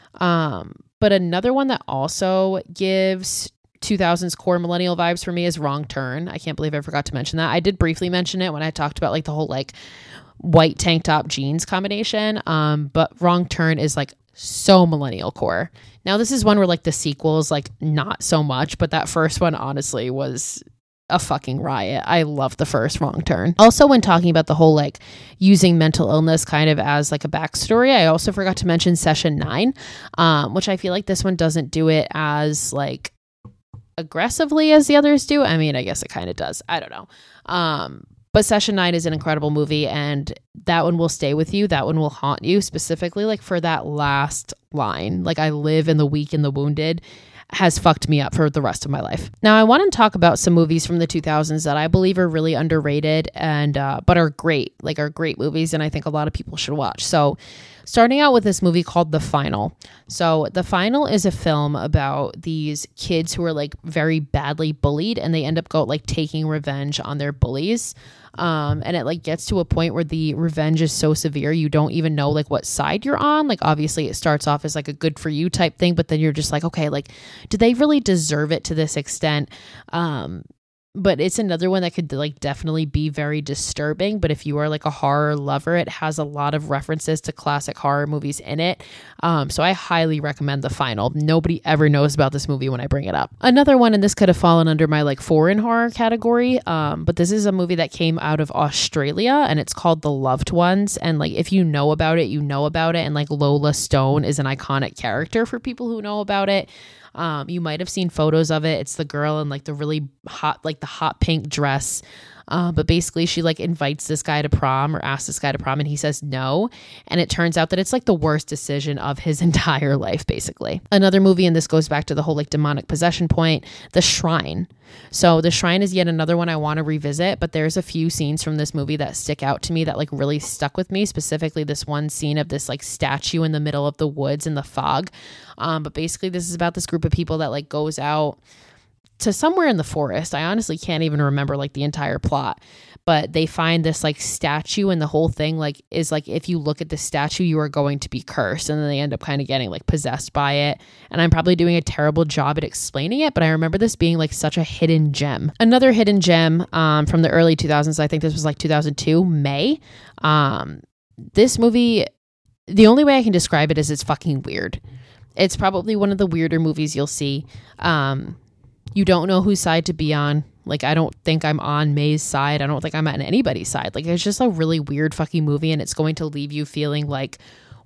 Um, but another one that also gives two thousands core millennial vibes for me is Wrong Turn. I can't believe I forgot to mention that. I did briefly mention it when I talked about like the whole like white tank top jeans combination. Um, but Wrong Turn is like so millennial core. Now this is one where like the sequel is like not so much, but that first one honestly was a fucking riot. I love the first Wrong Turn. Also, when talking about the whole like using mental illness kind of as like a backstory, I also forgot to mention Session Nine, um, which I feel like this one doesn't do it as like aggressively as the others do. I mean, I guess it kind of does. I don't know. Um, but Session Nine is an incredible movie, and that one will stay with you. That one will haunt you, specifically like for that last line. Like, I live in the weak and the wounded has fucked me up for the rest of my life. Now, I want to talk about some movies from the two thousands that I believe are really underrated and uh, but are great, like are great movies, and I think a lot of people should watch. So starting out with this movie called The Final. So The Final is a film about these kids who are like very badly bullied, and they end up go like taking revenge on their bullies. Um, and it like gets to a point where the revenge is so severe you don't even know like what side you're on. Like obviously it starts off as like a good for you type thing, but then you're just like, okay, like do they really deserve it to this extent? Um, but it's another one that could like definitely be very disturbing. But if you are like a horror lover, it has a lot of references to classic horror movies in it. Um, so I highly recommend The Final. Nobody ever knows about this movie when I bring it up. Another one, and this could have fallen under my like foreign horror category, um, but this is a movie that came out of Australia, and it's called The Loved Ones. And like if you know about it, you know about it. And like Lola Stone is an iconic character for people who know about it. Um, you might have seen photos of it. It's the girl in like the really hot, like the hot pink dress. Uh, but basically she like invites this guy to prom or asks this guy to prom, and he says no. And it turns out that it's like the worst decision of his entire life, basically. Another movie, and this goes back to the whole like demonic possession point, The Shrine. So The Shrine is yet another one I want to revisit, but there's a few scenes from this movie that stick out to me that like really stuck with me, specifically this one scene of this like statue in the middle of the woods in the fog. Um, but basically this is about this group of people that like goes out to somewhere in the forest. I honestly can't even remember like the entire plot, but they find this like statue, and the whole thing like is like if you look at the statue you are going to be cursed, and then they end up kind of getting like possessed by it. And I'm probably doing a terrible job at explaining it, but I remember this being like such a hidden gem. Another hidden gem um, from the early two thousands, I think this was like two thousand two, May. Um, this movie, the only way I can describe it is it's fucking weird. It's probably one of the weirder movies you'll see. Um, You don't know whose side to be on. Like, I don't think I'm on May's side. I don't think I'm on anybody's side. Like, it's just a really weird fucking movie, and it's going to leave you feeling like,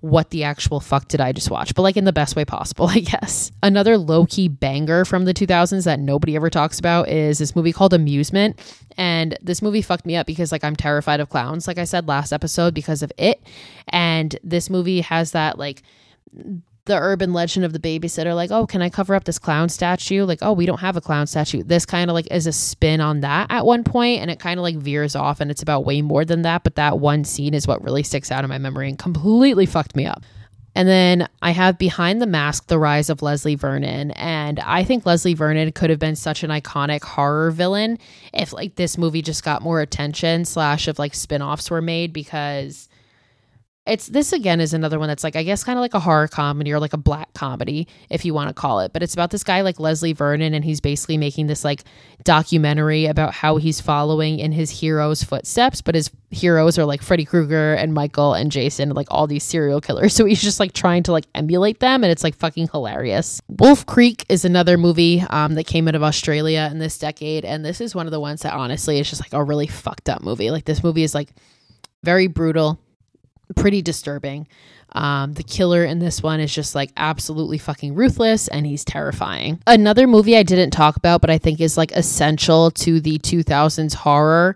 what the actual fuck did I just watch? But like in the best way possible, I guess. Another low-key banger from the two thousands that nobody ever talks about is this movie called Amusement. And this movie fucked me up because like I'm terrified of clowns, like I said last episode, because of it. And this movie has that like the urban legend of the babysitter, like, oh, can I cover up this clown statue? Like, oh, we don't have a clown statue. This kind of like is a spin on that at one point, and it kind of like veers off, and it's about way more than that. But that one scene is what really sticks out in my memory and completely fucked me up. And then I have Behind the Mask, The Rise of Leslie Vernon. And I think Leslie Vernon could have been such an iconic horror villain if like this movie just got more attention, slash if like spin-offs were made, because it's this again is another one that's like, I guess kind of like a horror comedy or like a black comedy, if you want to call it. But it's about this guy like Leslie Vernon, and he's basically making this like documentary about how he's following in his heroes' footsteps. But his heroes are like Freddy Krueger and Michael and Jason, and like all these serial killers. So he's just like trying to like emulate them, and it's like fucking hilarious. Wolf Creek is another movie um, that came out of Australia in this decade. And this is one of the ones that honestly is just like a really fucked up movie. Like this movie is like very brutal, pretty disturbing. Um, the killer in this one is just like absolutely fucking ruthless, and he's terrifying. Another movie I didn't talk about, but I think is like essential to the two thousands horror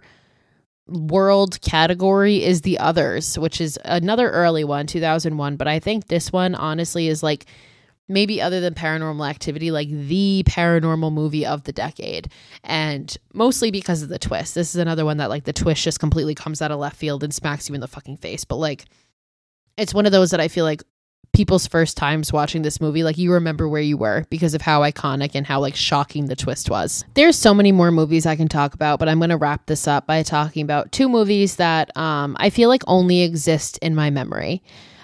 world category, is The Others, which is another early one, two thousand one. But I think this one honestly is like, maybe other than Paranormal Activity, like the paranormal movie of the decade. And mostly because of the twist. This is another one that like the twist just completely comes out of left field and smacks you in the fucking face. But like, it's one of those that I feel like people's first times watching this movie, like you remember where you were because of how iconic and how like shocking the twist was. There's so many more movies I can talk about, but I'm going to wrap this up by talking about two movies that um, I feel like only exist in my memory.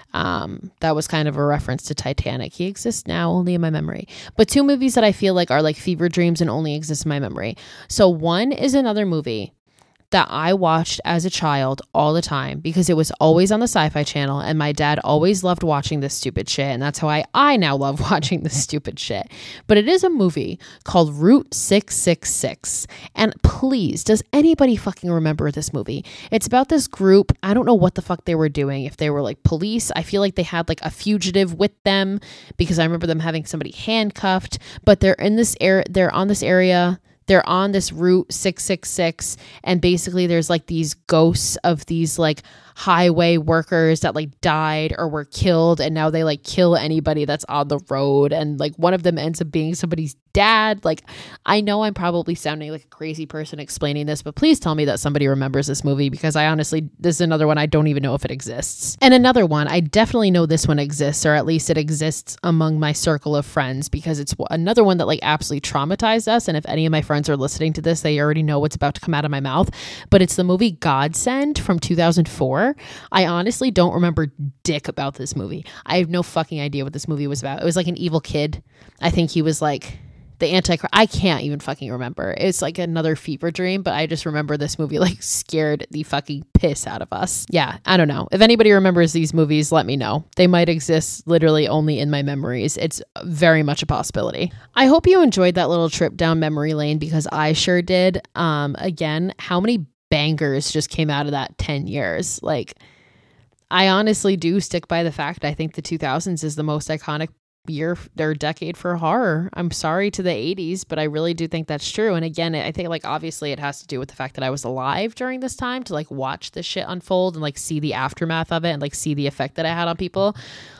Um, that was kind of a reference to Titanic. He exists now only in my memory. But two movies that I feel like are like fever dreams and only exist in my memory. So one is another movie that I watched as a child all the time because it was always on the Sci-Fi Channel, and my dad always loved watching this stupid shit, and that's how I, I now love watching this stupid shit. But it is a movie called Route six six six, and please, does anybody fucking remember this movie? It's about this group. I don't know what the fuck they were doing, if they were like police. I feel like they had like a fugitive with them because I remember them having somebody handcuffed, but they're in this area, they're on this area They're on this Route six six six, and basically there's like these ghosts of these like highway workers that like died or were killed, and now they like kill anybody that's on the road, and like one of them ends up being somebody's dad. Like, I know I'm probably sounding like a crazy person explaining this, but please tell me that somebody remembers this movie, because I honestly, this is another one I don't even know if it exists. And another one, I definitely know this one exists, or at least it exists among my circle of friends, because it's another one that like absolutely traumatized us. And if any of my friends are listening to this, they already know what's about to come out of my mouth. But it's the movie Godsend from two thousand four. I honestly don't remember dick about this movie. I have no fucking idea what this movie was about. It was like an evil kid. I think he was like the Antichrist. I can't even fucking remember. It's like another fever dream, but I just remember this movie like scared the fucking piss out of us. Yeah, I don't know. If anybody remembers these movies, let me know. They might exist literally only in my memories. It's very much a possibility. I hope you enjoyed that little trip down memory lane, because I sure did. Um, again, how many bangers just came out of that ten years? Like, I honestly do stick by the fact I think the two thousands is the most iconic year or decade for horror. I'm sorry to the eighties, but I really do think that's true. And again, I think like obviously it has to do with the fact that I was alive during this time to like watch this shit unfold and like see the aftermath of it and like see the effect that it had on people.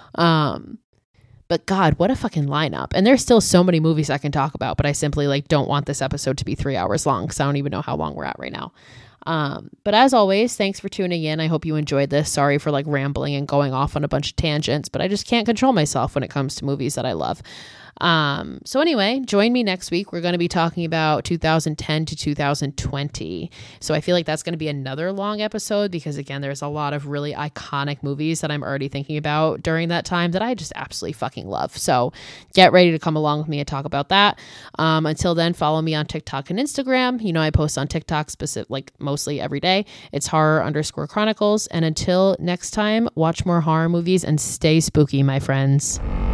Um But God, what a fucking lineup. And there's still so many movies I can talk about, but I simply like don't want this episode to be three hours long, because I don't even know how long we're at right now. Um, but as always, thanks for tuning in. I hope you enjoyed this. Sorry for like rambling and going off on a bunch of tangents, but I just can't control myself when it comes to movies that I love. Um, so anyway, join me next week. We're going to be talking about two thousand ten to two thousand twenty. So I feel like that's going to be another long episode, because again, there's a lot of really iconic movies that I'm already thinking about during that time that I just absolutely fucking love. So get ready to come along with me and talk about that. Um, until then, follow me on TikTok and Instagram. You know, I post on TikTok specific, like mostly every day. It's horror underscore chronicles. And until next time, watch more horror movies and stay spooky, my friends.